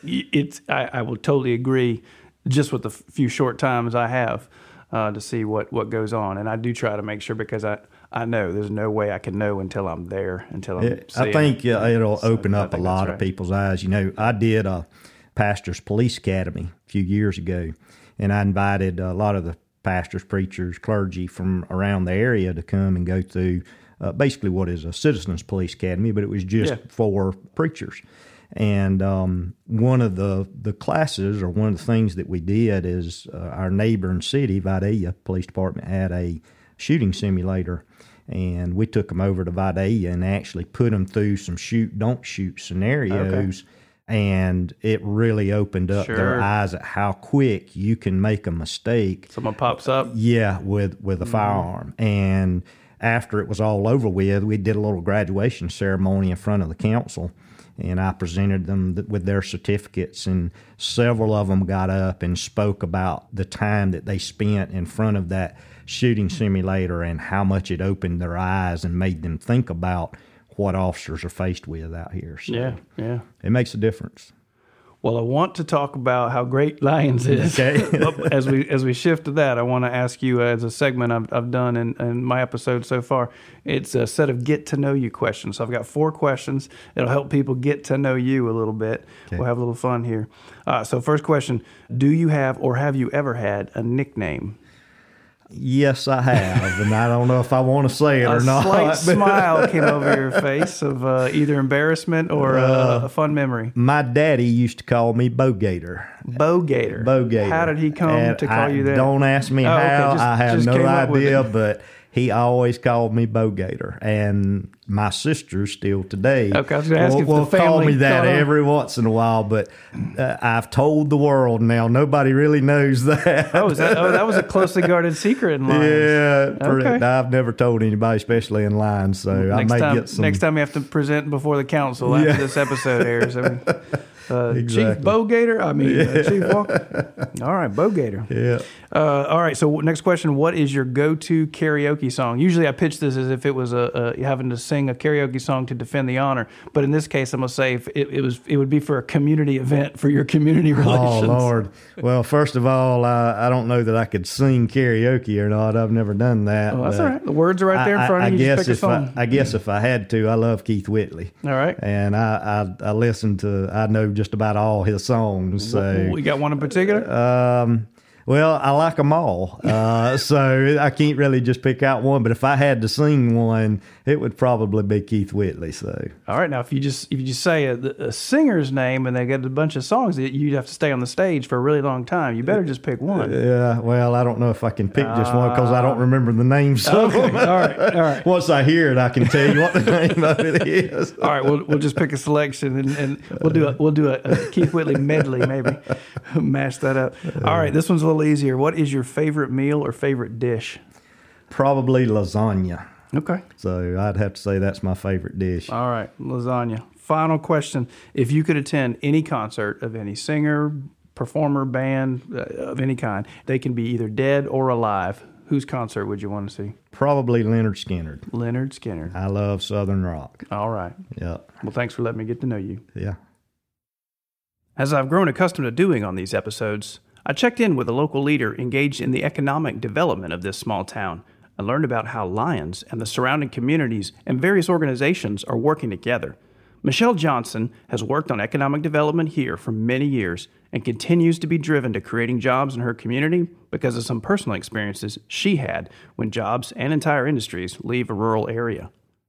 I will totally agree just with the few short times I have to see what goes on. And I do try to make sure, because I know there's no way I can know until I'm there, until I'm seeing I think it'll open up a lot right. of people's eyes. I did a Pastors Police Academy a few years ago, and I invited a lot of the pastors, preachers, clergy from around the area to come and go through basically what is a Citizens Police Academy, but it was just for preachers. And one of the classes, or one of the things that we did, is our neighboring city, Vidalia Police Department, had a shooting simulator, and we took them over to Vidalia and actually put them through some shoot, don't shoot scenarios. Okay. And it really opened up their eyes at how quick you can make a mistake. Someone pops up? Yeah, with a firearm. And after it was all over with, we did a little graduation ceremony in front of the council, and I presented them with their certificates, and several of them got up and spoke about the time that they spent in front of that shooting simulator and how much it opened their eyes and made them think about what officers are faced with out here. So yeah. It makes a difference. Well, I want to talk about how great Lions is. Okay. as we shift to that, I want to ask you, as a segment I've done in my episode so far, it's a set of get-to-know-you questions. So I've got 4 questions. It'll help people get to know you a little bit. Okay. We'll have a little fun here. So first question, do you have or have you ever had a nickname? Yes, I have, and I don't know if I want to say it or not. A slight smile came over your face of either embarrassment or a fun memory. My daddy used to call me Bo Gator. Bo Gator. Bo Gator. How did he come to call you that? Don't ask me how. Okay. I have no idea, but he always called me Bo Gator. And my sisters still today I was going to ask if will the family call me that every once in a while, but I've told the world now. Nobody really knows that. That was a closely guarded secret in Lions. Yeah, okay. I've never told anybody, especially in Lions, so get some. Next time you have to present before the council after this episode airs. Exactly. Chief Bo Gator? Chief Walker? All right, Bo Gator. Yeah. All right, so next question. What is your go-to karaoke song? Usually I pitch this as if it was having to sing a karaoke song to defend the honor. But in this case, I'm going to say it would be for a community event, for your community relations. Oh, Lord. Well, first of all, I don't know that I could sing karaoke or not. I've never done that. Well, that's all right. The words are right there in front of you. Just pick a song. I guess if I had to, I love Keith Whitley. All right. And I listen to, I know just about all his songs. So we got one in particular? Well, I like them all, so I can't really just pick out one. But if I had to sing one, it would probably be Keith Whitley. So, all right, now if you just say a singer's name and they got a bunch of songs, you'd have to stay on the stage for a really long time. You better just pick one. Yeah, well, I don't know if I can pick just one because I don't remember the names. Okay, all right. Once I hear it, I can tell you what the name of it is. All right, we'll just pick a selection and we'll do a Keith Whitley medley, maybe mash that up. All right, this one's a little easier. What is your favorite meal or favorite dish? Probably lasagna. Okay. So I'd have to say that's my favorite dish. All right, lasagna. Final question. If you could attend any concert of any singer, performer, band of any kind, they can be either dead or alive, whose concert would you want to see? Probably Lynyrd Skynyrd. Lynyrd Skynyrd. I love Southern rock. All right. Yeah. Well, thanks for letting me get to know you. Yeah. As I've grown accustomed to doing on these episodes, I checked in with a local leader engaged in the economic development of this small town. I learned about how Lions and the surrounding communities and various organizations are working together. Michelle Johnson has worked on economic development here for many years and continues to be driven to creating jobs in her community because of some personal experiences she had when jobs and entire industries leave a rural area.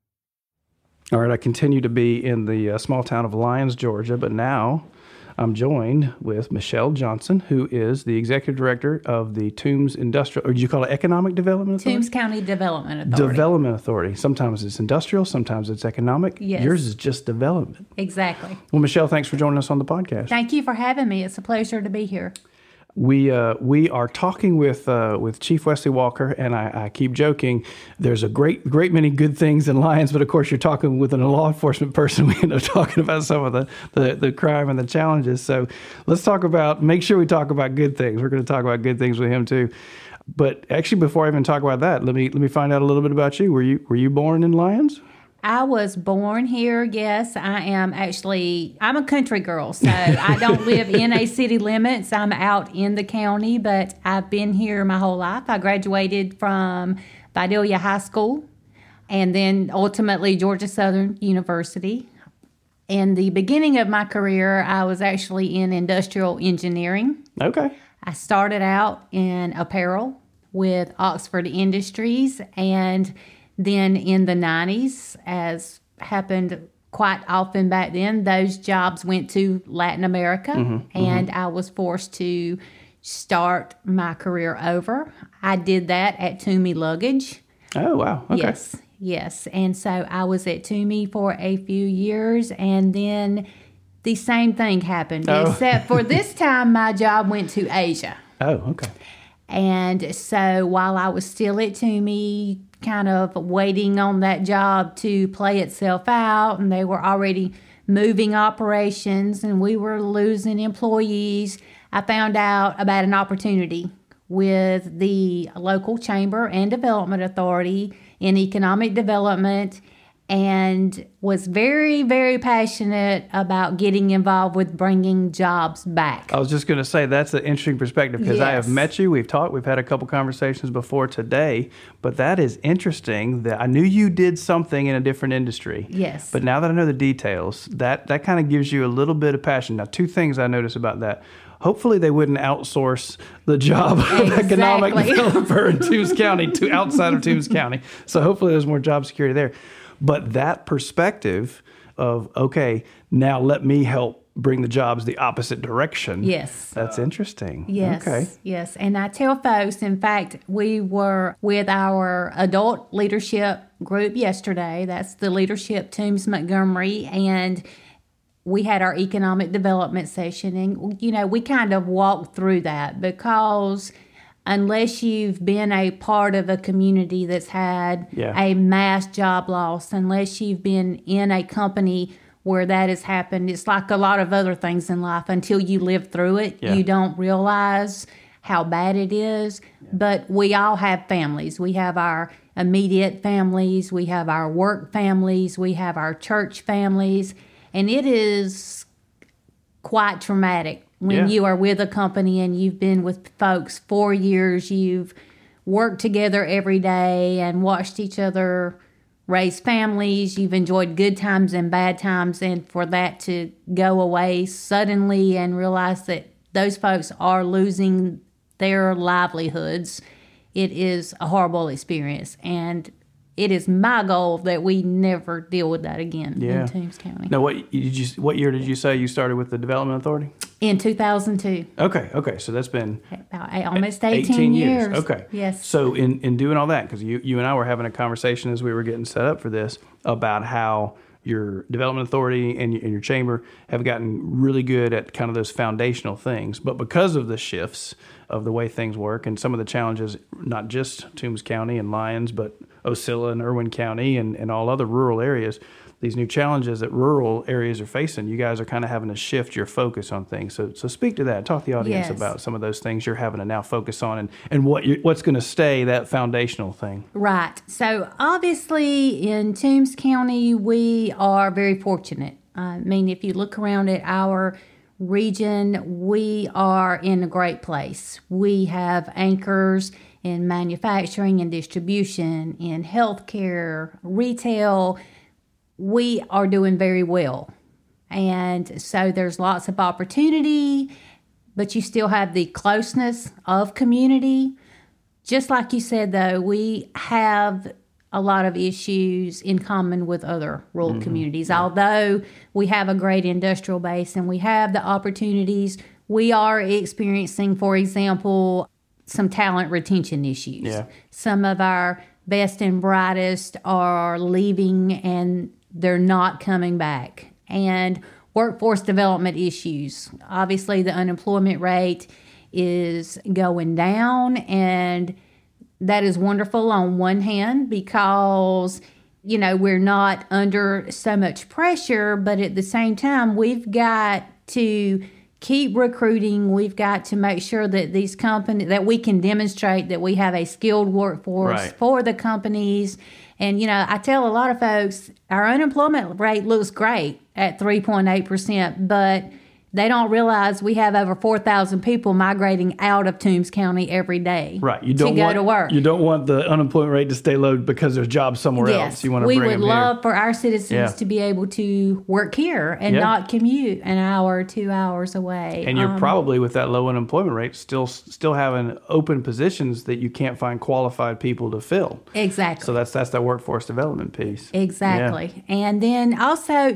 All right, I continue to be in the small town of Lyons, Georgia, but now I'm joined with Michelle Johnson, who is the Executive Director of the Toombs Industrial, or did you call it Economic Development Authority? Toombs County Development Authority. Development Authority. Sometimes it's industrial, sometimes it's economic. Yes. Yours is just development. Exactly. Well, Michelle, thanks for joining us on the podcast. Thank you for having me. It's a pleasure to be here. We are talking with Chief Wesley Walker, and I keep joking. There's a great many good things in Lyons, but of course you're talking with a law enforcement person. We end up talking about some of the crime and the challenges. So let's make sure we talk about good things. We're going to talk about good things with him too. But actually, before I even talk about that, let me find out a little bit about you. Were you born in Lyons? I was born here, yes. I'm a country girl, so I don't live in a city limits. I'm out in the county, but I've been here my whole life. I graduated from Vidalia High School and then ultimately Georgia Southern University. In the beginning of my career, I was actually in industrial engineering. Okay. I started out in apparel with Oxford Industries, and then in the 90s, as happened quite often back then, those jobs went to Latin America, and I was forced to start my career over. I did that at Toomey Luggage. Oh, wow. Okay. Yes. And so I was at Toomey for a few years, and then the same thing happened, except for this time my job went to Asia. Oh, okay. And so while I was still at Toomey, kind of waiting on that job to play itself out, and they were already moving operations and we were losing employees, I found out about an opportunity with the local chamber and development authority in economic development, and was very, very passionate about getting involved with bringing jobs back. I was just going to say, that's an interesting perspective, because I have Yes. met you. We've talked. We've had a couple conversations before today, but that is interesting. That I knew you did something in a different industry. Yes. But now that I know the details, that kind of gives you a little bit of passion. Now, two things I noticed about that. Hopefully they wouldn't outsource the job of economic developer in Toombs County to outside of Toombs County. So hopefully there's more job security there. But that perspective of, okay, now let me help bring the jobs the opposite direction. Yes. That's interesting. Yes. Okay. Yes. And I tell folks, in fact, we were with our adult leadership group yesterday. That's the leadership Toombs Montgomery. And we had our economic development session. And, we kind of walked through that, because unless you've been a part of a community that's had a mass job loss, unless you've been in a company where that has happened, it's like a lot of other things in life. Until you live through it, you don't realize how bad it is. But we all have families. We have our immediate families. We have our work families. We have our church families. And it is quite traumatic when you are with a company and you've been with folks 4 years, you've worked together every day and watched each other raise families, you've enjoyed good times and bad times, and for that to go away suddenly and realize that those folks are losing their livelihoods, it is a horrible experience. And it is my goal that we never deal with that again in Toombs County. Now, what year did you say you started with the Development Authority? In 2002. Okay. So that's been about almost 18 years. Okay. Yes. So in doing all that, because you and I were having a conversation as we were getting set up for this about how your development authority and your chamber have gotten really good at kind of those foundational things. But because of the shifts of the way things work and some of the challenges, not just Toombs County and Lyons, but Ocilla and Irwin County and all other rural areas, these new challenges that rural areas are facing, you guys are kind of having to shift your focus on things. So speak to that. Talk to the audience about some of those things you're having to now focus on and what's going to stay that foundational thing. Right. So obviously in Toombs County, we are very fortunate. I mean, if you look around at our region, we are in a great place. We have anchors in manufacturing and distribution, in healthcare, retail. We are doing very well. And so there's lots of opportunity. but you still have the closeness of community. Just like you said, though, we have a lot of issues in common with other rural communities. Although we have a great industrial base and we have the opportunities, we are experiencing, for example, some talent retention issues. Yeah. Some of our best and brightest are leaving and they're not coming back. And workforce development issues. Obviously, the unemployment rate is going down, and that is wonderful on one hand because, we're not under so much pressure, but at the same time, we've got to keep recruiting. We've got to make sure that these companies, that we can demonstrate that we have a skilled workforce for the companies. And, I tell a lot of folks, our unemployment rate looks great at 3.8%, but they don't realize we have over 4,000 people migrating out of Toombs County every day to go to work. You don't want the unemployment rate to stay low because there's jobs somewhere else. You want to bring them here. We would love for our citizens to be able to work here and not commute an hour or 2 hours away. And you're probably, with that low unemployment rate, still having open positions that you can't find qualified people to fill. Exactly. So that's that workforce development piece. Exactly. Yeah. And then also,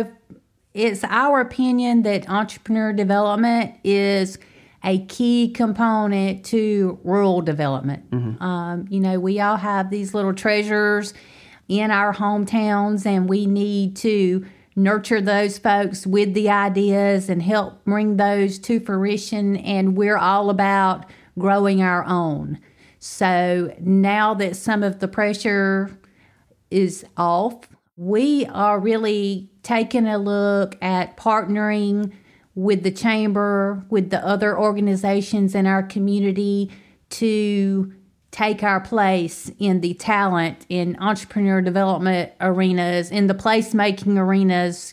it's our opinion that entrepreneur development is a key component to rural development. Mm-hmm. We all have these little treasures in our hometowns, and we need to nurture those folks with the ideas and help bring those to fruition. And we're all about growing our own. So now that some of the pressure is off, we are really taking a look at partnering with the chamber, with the other organizations in our community to take our place in the talent, in entrepreneur development arenas, in the placemaking arenas,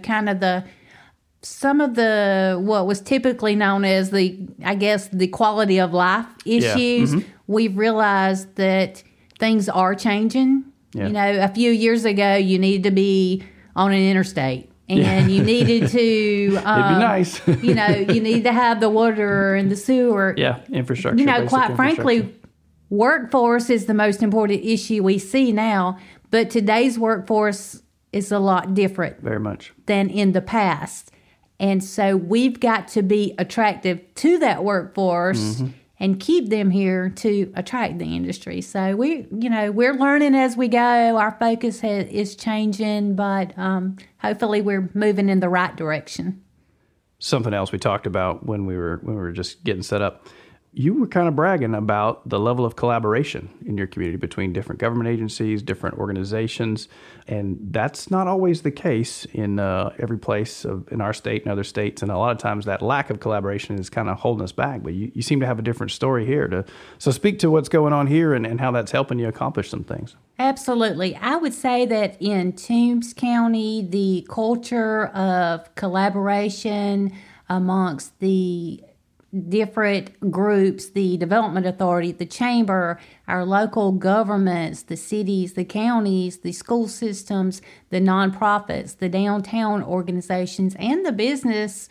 some of the what was typically known as the quality of life issues. Mm-hmm. We've realized that things are changing. Yeah. A few years ago, you needed to be on an interstate, and you needed to. It'd be nice. You need to have the water and the sewer. Yeah, infrastructure. Quite frankly, workforce is the most important issue we see now. But today's workforce is a lot different, very much, than in the past, and so we've got to be attractive to that workforce. Mm-hmm. And keep them here to attract the industry. So we're learning as we go. Our focus is changing, but hopefully we're moving in the right direction. Something else we talked about when we were just getting set up. You were kind of bragging about the level of collaboration in your community between different government agencies, different organizations, and that's not always the case in every place in our state and other states, and a lot of times that lack of collaboration is kind of holding us back, but you seem to have a different story here. So speak to what's going on here and how that's helping you accomplish some things. Absolutely. I would say that in Toombs County, the culture of collaboration amongst the different groups, the Development Authority, the Chamber, our local governments, the cities, the counties, the school systems, the nonprofits, the downtown organizations, and the business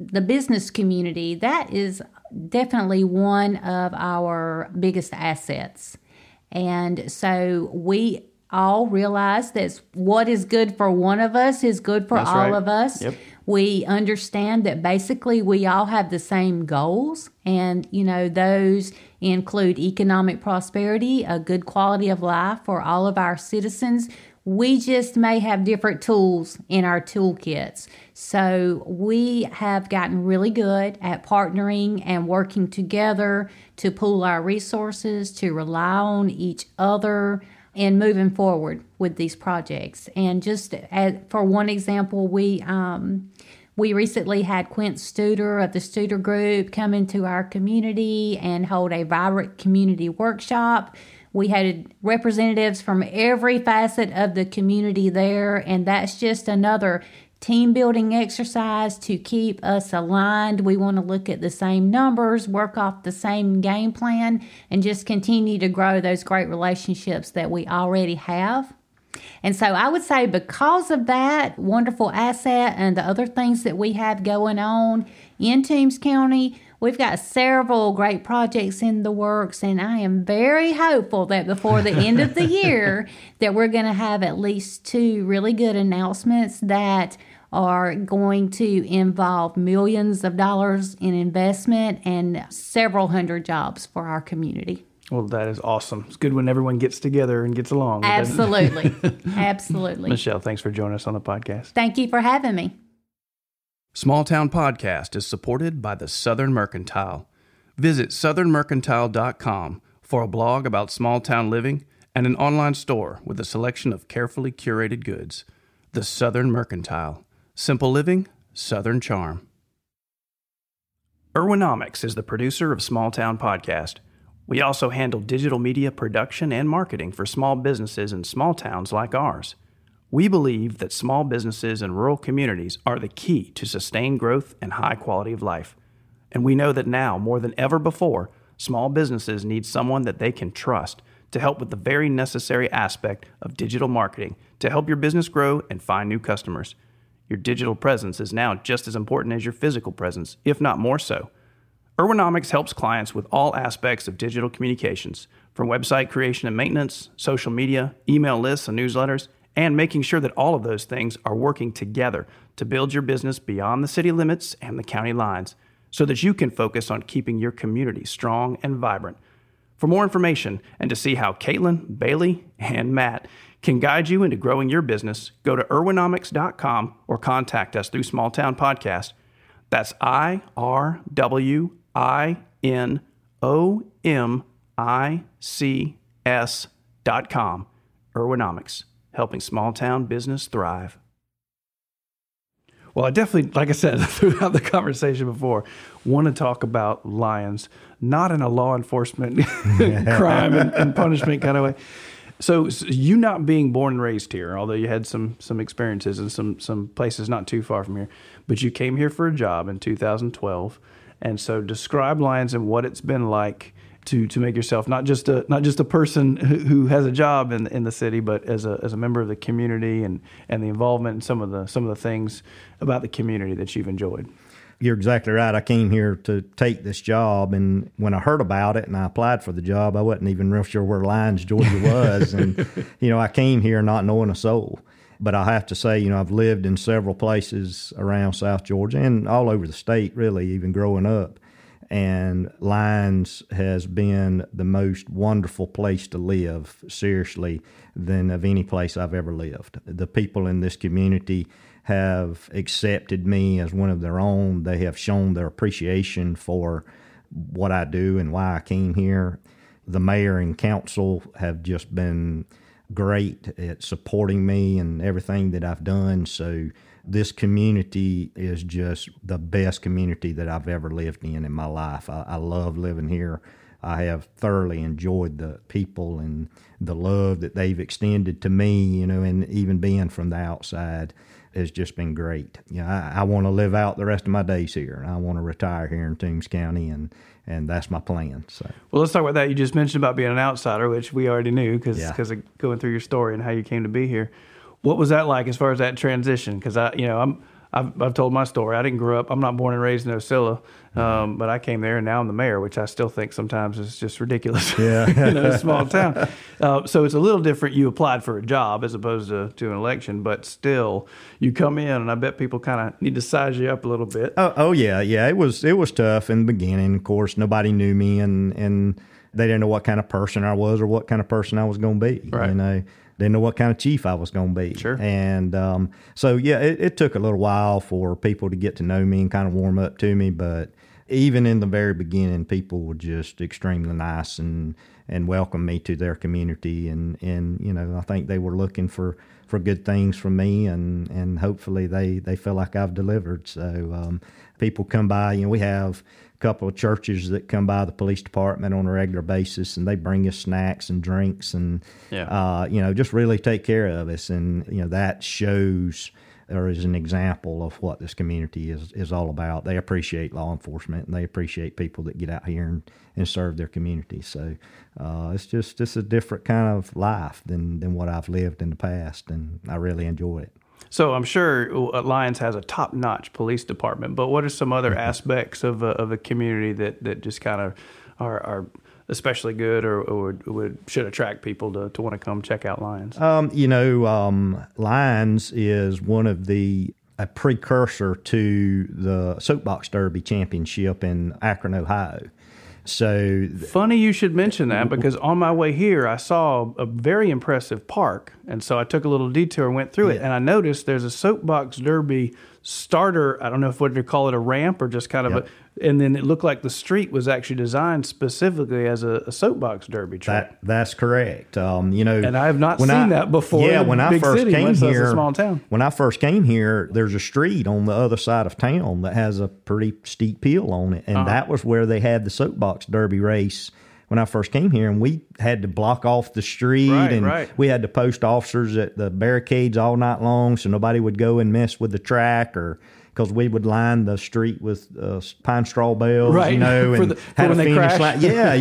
community, that is definitely one of our biggest assets. And so we all realize that what is good for one of us is good for all of us. Yep. We understand that basically we all have the same goals, and those include economic prosperity, a good quality of life for all of our citizens. We just may have different tools in our toolkits. So we have gotten really good at partnering and working together to pool our resources, to rely on each other, and moving forward with these projects. And just for one example, we recently had Quint Studer of the Studer Group come into our community and hold a vibrant community workshop. We had representatives from every facet of the community there, and that's just another team building exercise to keep us aligned. We want to look at the same numbers, work off the same game plan, and just continue to grow those great relationships that we already have. And so I would say because of that wonderful asset and the other things that we have going on in Toombs County, we've got several great projects in the works, and I am very hopeful that before the end of the year that we're going to have at least 2 really good announcements that are going to involve millions of dollars in investment and several hundred jobs for our community. Well, that is awesome. It's good when everyone gets together and gets along. Absolutely. Absolutely. Michelle, thanks for joining us on the podcast. Thank you for having me. Small Town Podcast is supported by the Southern Mercantile. Visit southernmercantile.com for a blog about small town living and an online store with a selection of carefully curated goods. The Southern Mercantile. Simple living, Southern charm. Erwinomics is the producer of Small Town Podcast. We also handle digital media production and marketing for small businesses in small towns like ours. We believe that small businesses in rural communities are the key to sustained growth and high quality of life. And we know that now, more than ever before, small businesses need someone that they can trust to help with the very necessary aspect of digital marketing to help your business grow and find new customers. Your digital presence is now just as important as your physical presence, if not more so. Erwinomics helps clients with all aspects of digital communications, from website creation and maintenance, social media, email lists and newsletters, and making sure that all of those things are working together to build your business beyond the city limits and the county lines, so that you can focus on keeping your community strong and vibrant. For more information and to see how Caitlin, Bailey, and Matt can guide you into growing your business, go to erwinomics.com or contact us through Small Town Podcast. That's IRWINOMICS.com. Erwinomics, helping small town business thrive. Well, I definitely, like I said throughout the conversation before, want to talk about lions, not in a law enforcement crime and punishment kind of way. So you not being born and raised here, although you had some experiences in some places not too far from here, but you came here for a job in 2012. And so describe Lions and what it's been like to make yourself not just a person who has a job in the city, but as a member of the community and the involvement in some of the things about the community that you've enjoyed. You're exactly right. I came here to take this job, and when I heard about it and I applied for the job, I wasn't even real sure where Lyons, Georgia was. And, I came here not knowing a soul. But I have to say, I've lived in several places around South Georgia and all over the state, really, even growing up. And Lyons has been the most wonderful place to live, seriously, than of any place I've ever lived. The people in this community have accepted me as one of their own. They have shown their appreciation for what I do and why I came here. The mayor and council have just been great at supporting me and everything that I've done. So this community is just the best community that I've ever lived in my life. I love living here. I have thoroughly enjoyed the people and the love that they've extended to me, and even being from the outside has just been great. I want to live out the rest of my days here. I want to retire here in Toombs County, and that's my plan. So, well, let's talk about that. You just mentioned about being an outsider, which we already knew because of going through your story and how you came to be here. What was that like as far as that transition? Because I've told my story. I didn't grow up. I'm not born and raised in Ocilla, but I came there, and now I'm the mayor, which I still think sometimes is just ridiculous. Yeah, in a small town. So it's a little different. You applied for a job as opposed to an election, but still, you come in, and I bet people kind of need to size you up a little bit. Oh yeah. It was tough in the beginning. Of course, nobody knew me, and they didn't know what kind of person I was or what kind of person I was going to be. Right. Didn't know what kind of chief I was going to be. Sure. And so, it took a little while for people to get to know me and kind of warm up to me. But even in the very beginning, people were just extremely nice and welcomed me to their community. And I think they were looking for good things from me, and hopefully they feel like I've delivered. So people come by. We have couple of churches that come by the police department on a regular basis, and they bring us snacks and drinks and just really take care of us. And that shows or is an example of what this community is all about. They appreciate law enforcement, and they appreciate people that get out here and serve their community. So it's a different kind of life than what I've lived in the past, and I really enjoy it. So I'm sure Lyons has a top-notch police department, but what are some other aspects of a community that just kind of are especially good or should attract people to want to come check out Lyons? Lyons is one of a precursor to the Soapbox Derby Championship in Akron, Ohio. So funny you should mention that, because on my way here I saw a very impressive park, and so I took a little detour and went through it, and I noticed there's a Soapbox Derby starter. I don't know if what to call it, a ramp or just kind of and then it looked like the street was actually designed specifically as a soapbox derby track. That's correct. And I have not seen that before. Yeah, when I first came here, a small town. When I first came here, there's a street on the other side of town that has a pretty steep hill on it, and that was where they had the Soapbox Derby race. When I first came here, and we had to block off the street, we had to post officers at the barricades all night long so nobody would go and mess with the track, or because we would line the street with pine straw bales, and had a finish line.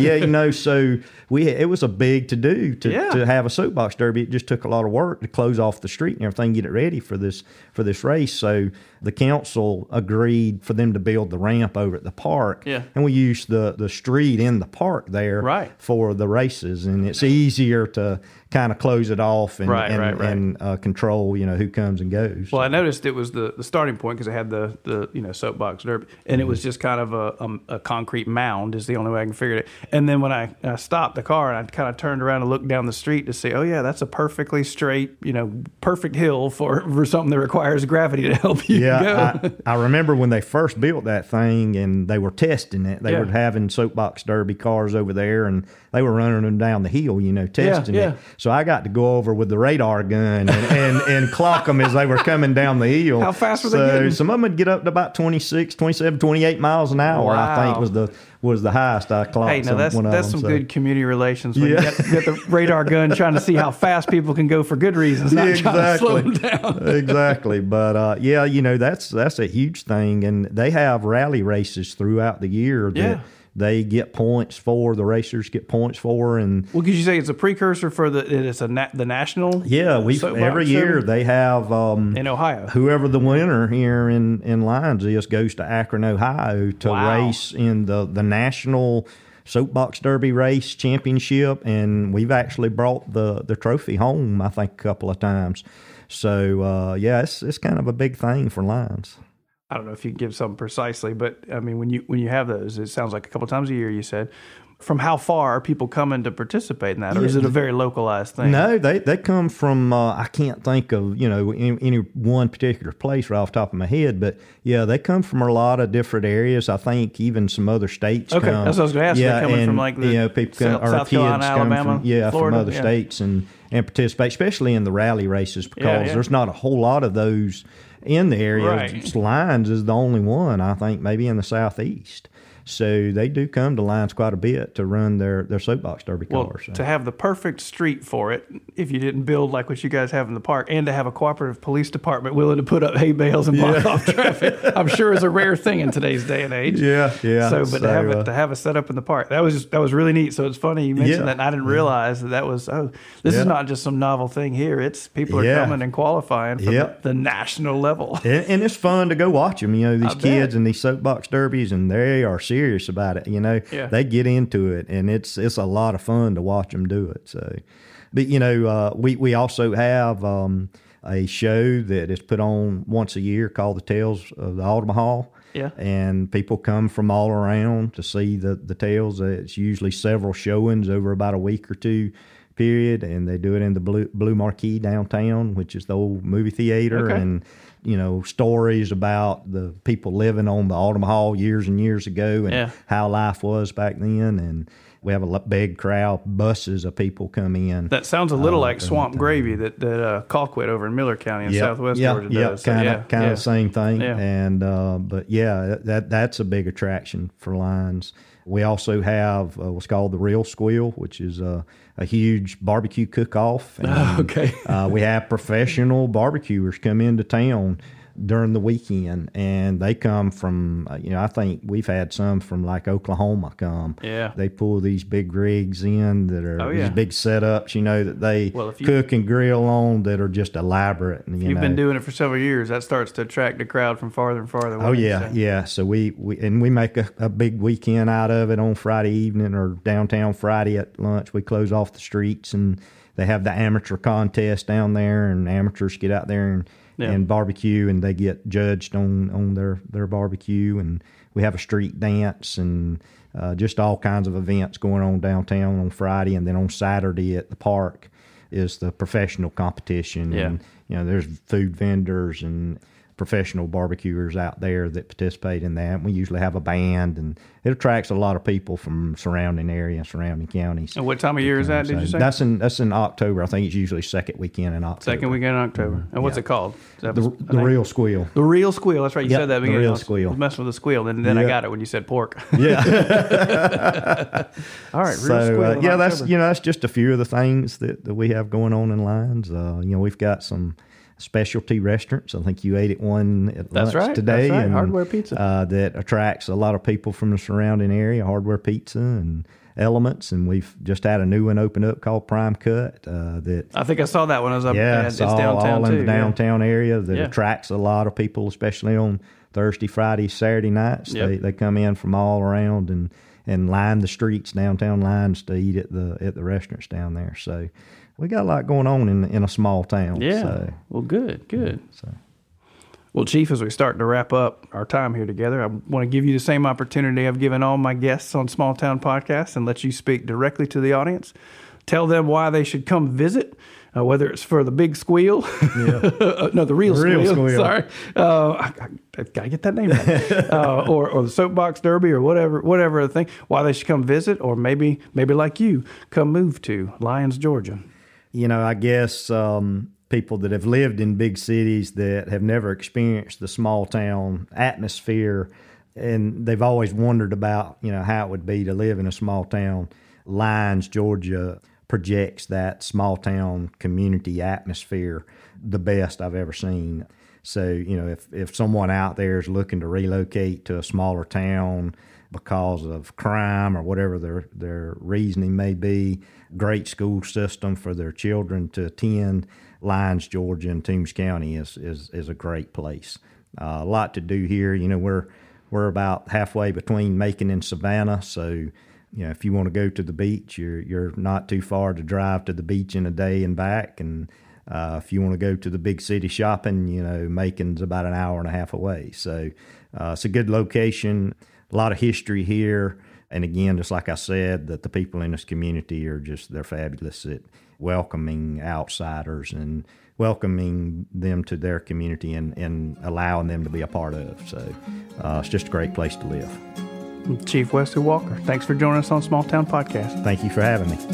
So it was a big to-do to have a soapbox derby. It just took a lot of work to close off the street and everything, get it ready for this race. So the council agreed for them to build the ramp over at the park, and we used the street in the park there for the races, and it's easier to kind of close it off and control who comes and goes. Well, I noticed it was the starting point because it had the soapbox derby, and it was just kind of a concrete mound is the only way I can figure it. And then when I stopped the car and I kind of turned around and looked down the street to see, oh yeah, that's a perfectly straight, perfect hill for something that requires gravity to help you go. I remember when they first built that thing and they were testing it. They were having soapbox derby cars over there, and they were running them down the hill, testing it. So I got to go over with the radar gun and clock them as they were coming down the hill. How fast were they getting? Some of them would get up to about 26, 27, 28 miles an hour, wow. I think was the highest I clocked. Hey, now that's some good community relations when you get the radar gun trying to see how fast people can go for good reasons, not trying to slow them down. Exactly. But that's a huge thing, and they have rally races throughout the year that they get points for. The racers get points for, and could you say it's a precursor for the national? Yeah, every year they have in Ohio. Whoever the winner here in Lyons is goes to Akron, Ohio to race in the national Soapbox Derby Race Championship, and we've actually brought the trophy home, I think, a couple of times. So it's kind of a big thing for Lyons. I don't know if you can give something precisely, but I mean, when you have those, it sounds like a couple times a year, you said. From how far are people coming to participate in that, or is it a very localized thing? No, they come from, I can't think of, any one particular place right off the top of my head, but they come from a lot of different areas. I think even some other states come. That's what I was going to ask. They're coming from like the people come, South Carolina, Alabama, Florida, from other states and participate, especially in the rally races, because there's not a whole lot of those in the area. Right. Lyons is the only one, I think, maybe in the southeast. So they do come to Lyons quite a bit to run their soapbox derby cars. To have the perfect street for it, if you didn't build like what you guys have in the park, and to have a cooperative police department willing to put up hay bales and block off traffic, I'm sure is a rare thing in today's day and age. Yeah. So to have it set up in the park, that was really neat. So it's funny you mentioned that, and I didn't realize that was this is not just some novel thing here. It's people are coming and qualifying for the national level, and it's fun to go watch them. These kids and these soapbox derbies, and they are serious about it. They get into it, and it's a lot of fun to watch them do it. So, but we also have a show that is put on once a year called the Tales of the Automobile Hall. Yeah, and people come from all around to see the tales. It's usually several showings over about a week or two period, and they do it in the Blue Marquee downtown, which is the old movie theater, and stories about the people living on the Autumn Hall years and years ago, and how life was back then. And we have a big crowd, buses of people come in. That sounds a little like Swamp Gravy that Colquitt over in Miller County in Southwest Georgia does. Kind of the same thing. Yeah. And but that's a big attraction for Lyons. We also have what's called the Real Squill, which is a huge barbecue cook-off. And, okay. We have professional barbecuers come into town during the weekend, and they come from, I think we've had some from like Oklahoma come. Yeah. They pull these big rigs in that are these big setups, that they cook and grill on that are just elaborate. And, you've been doing it for several years, that starts to attract a crowd from farther and farther away. Oh, yeah. So we make a big weekend out of it on Friday evening or downtown Friday at lunch. We close off the streets, and they have the amateur contest down there, and amateurs get out there and barbecue, and they get judged on their barbecue, and we have a street dance and just all kinds of events going on downtown on Friday, and then on Saturday at the park is the professional competition. Yeah. And there's food vendors and professional barbecuers out there that participate in that. We usually have a band, and it attracts a lot of people from surrounding areas, surrounding counties. And what time of year is that, did you say? That's in October. I think it's usually second weekend in October. Second weekend in October. And what's it called? The Real Squill. The Real Squill. That's right. You said that at the beginning. The Real Squill. I was messing with the squill, and then I got it when you said pork. Yeah. All right. Real Squill. That's just a few of the things that we have going on in Lyons. We've got some specialty restaurants. I think you ate at one at lunch today. That's right. And, Hardware Pizza. That attracts a lot of people from the surrounding area. Hardware Pizza and Elements, and we've just had a new one open up called Prime Cut. That I think I saw that when I was up. Yeah, it's downtown all too. In the downtown area that attracts a lot of people, especially on Thursday, Friday, Saturday nights. Yep. They come in from all around and line the streets, downtown Lyons, to eat at the restaurants down there. So we got a lot going on in a small town. Yeah. So, well, good. Well, Chief, as we start to wrap up our time here together, I want to give you the same opportunity I've given all my guests on Small Town Podcast and let you speak directly to the audience. Tell them why they should come visit, whether it's for the big squeal. Yeah. No, the real squeal. Sorry. I got to get that name right. Or the Soapbox Derby or whatever the thing. Why they should come visit, or maybe like you, come move to Lyons, Georgia. I guess people that have lived in big cities that have never experienced the small town atmosphere, and they've always wondered about, how it would be to live in a small town. Lyons, Georgia projects that small town community atmosphere the best I've ever seen. So, if someone out there is looking to relocate to a smaller town because of crime or whatever their reasoning may be, great school system for their children to attend, Lyons, Georgia, and Toombs County is a great place. A lot to do here. We're about halfway between Macon and Savannah, so if you want to go to the beach, you're not too far to drive to the beach in a day and back. And if you want to go to the big city shopping, Macon's about an hour and a half away. So it's a good location. A lot of history here. And again, just like I said, that the people in this community they're fabulous at welcoming outsiders and welcoming them to their community and allowing them to be a part of. So it's just a great place to live. Chief Wesley Walker, thanks for joining us on Small Town Podcast. Thank you for having me.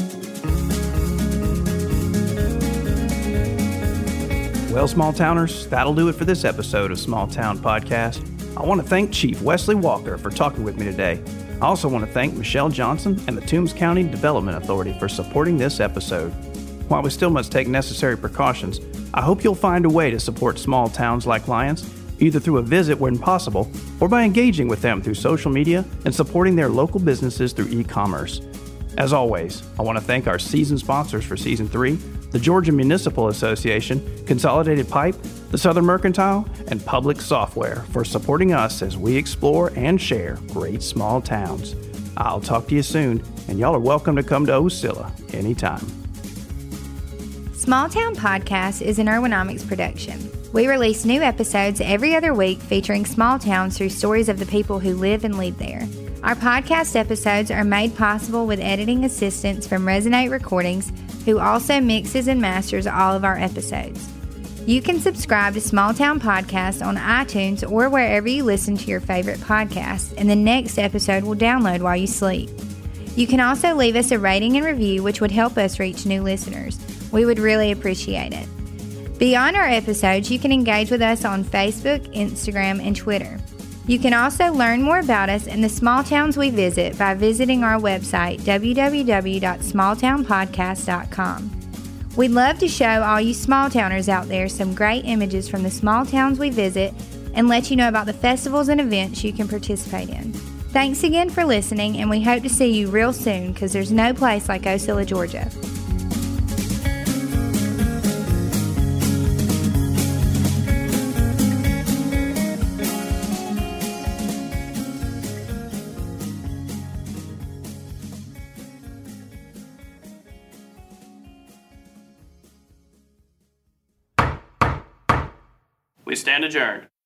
Well, small towners, that'll do it for this episode of Small Town Podcast. I want to thank Chief Wesley Walker for talking with me today. I also want to thank Michelle Johnson and the Toombs County Development Authority for supporting this episode. While we still must take necessary precautions, I hope you'll find a way to support small towns like Lyons, either through a visit when possible or by engaging with them through social media and supporting their local businesses through e-commerce. As always, I want to thank our season sponsors for Season 3, the Georgia Municipal Association, Consolidated Pipe, the Southern Mercantile, and Public Software for supporting us as we explore and share great small towns. I'll talk to you soon, and y'all are welcome to come to Ocilla anytime. Small Town Podcast is an Ergonomics production. We release new episodes every other week featuring small towns through stories of the people who live and lead there. Our podcast episodes are made possible with editing assistance from Resonate Recordings, who also mixes and masters all of our episodes. You can subscribe to Small Town Podcast on iTunes or wherever you listen to your favorite podcasts, and the next episode will download while you sleep. You can also leave us a rating and review, which would help us reach new listeners. We would really appreciate it. Beyond our episodes, you can engage with us on Facebook, Instagram, and Twitter. You can also learn more about us and the small towns we visit by visiting our website, www.smalltownpodcast.com. We'd love to show all you small towners out there some great images from the small towns we visit and let you know about the festivals and events you can participate in. Thanks again for listening, and we hope to see you real soon because there's no place like Ocilla, Georgia. We stand adjourned.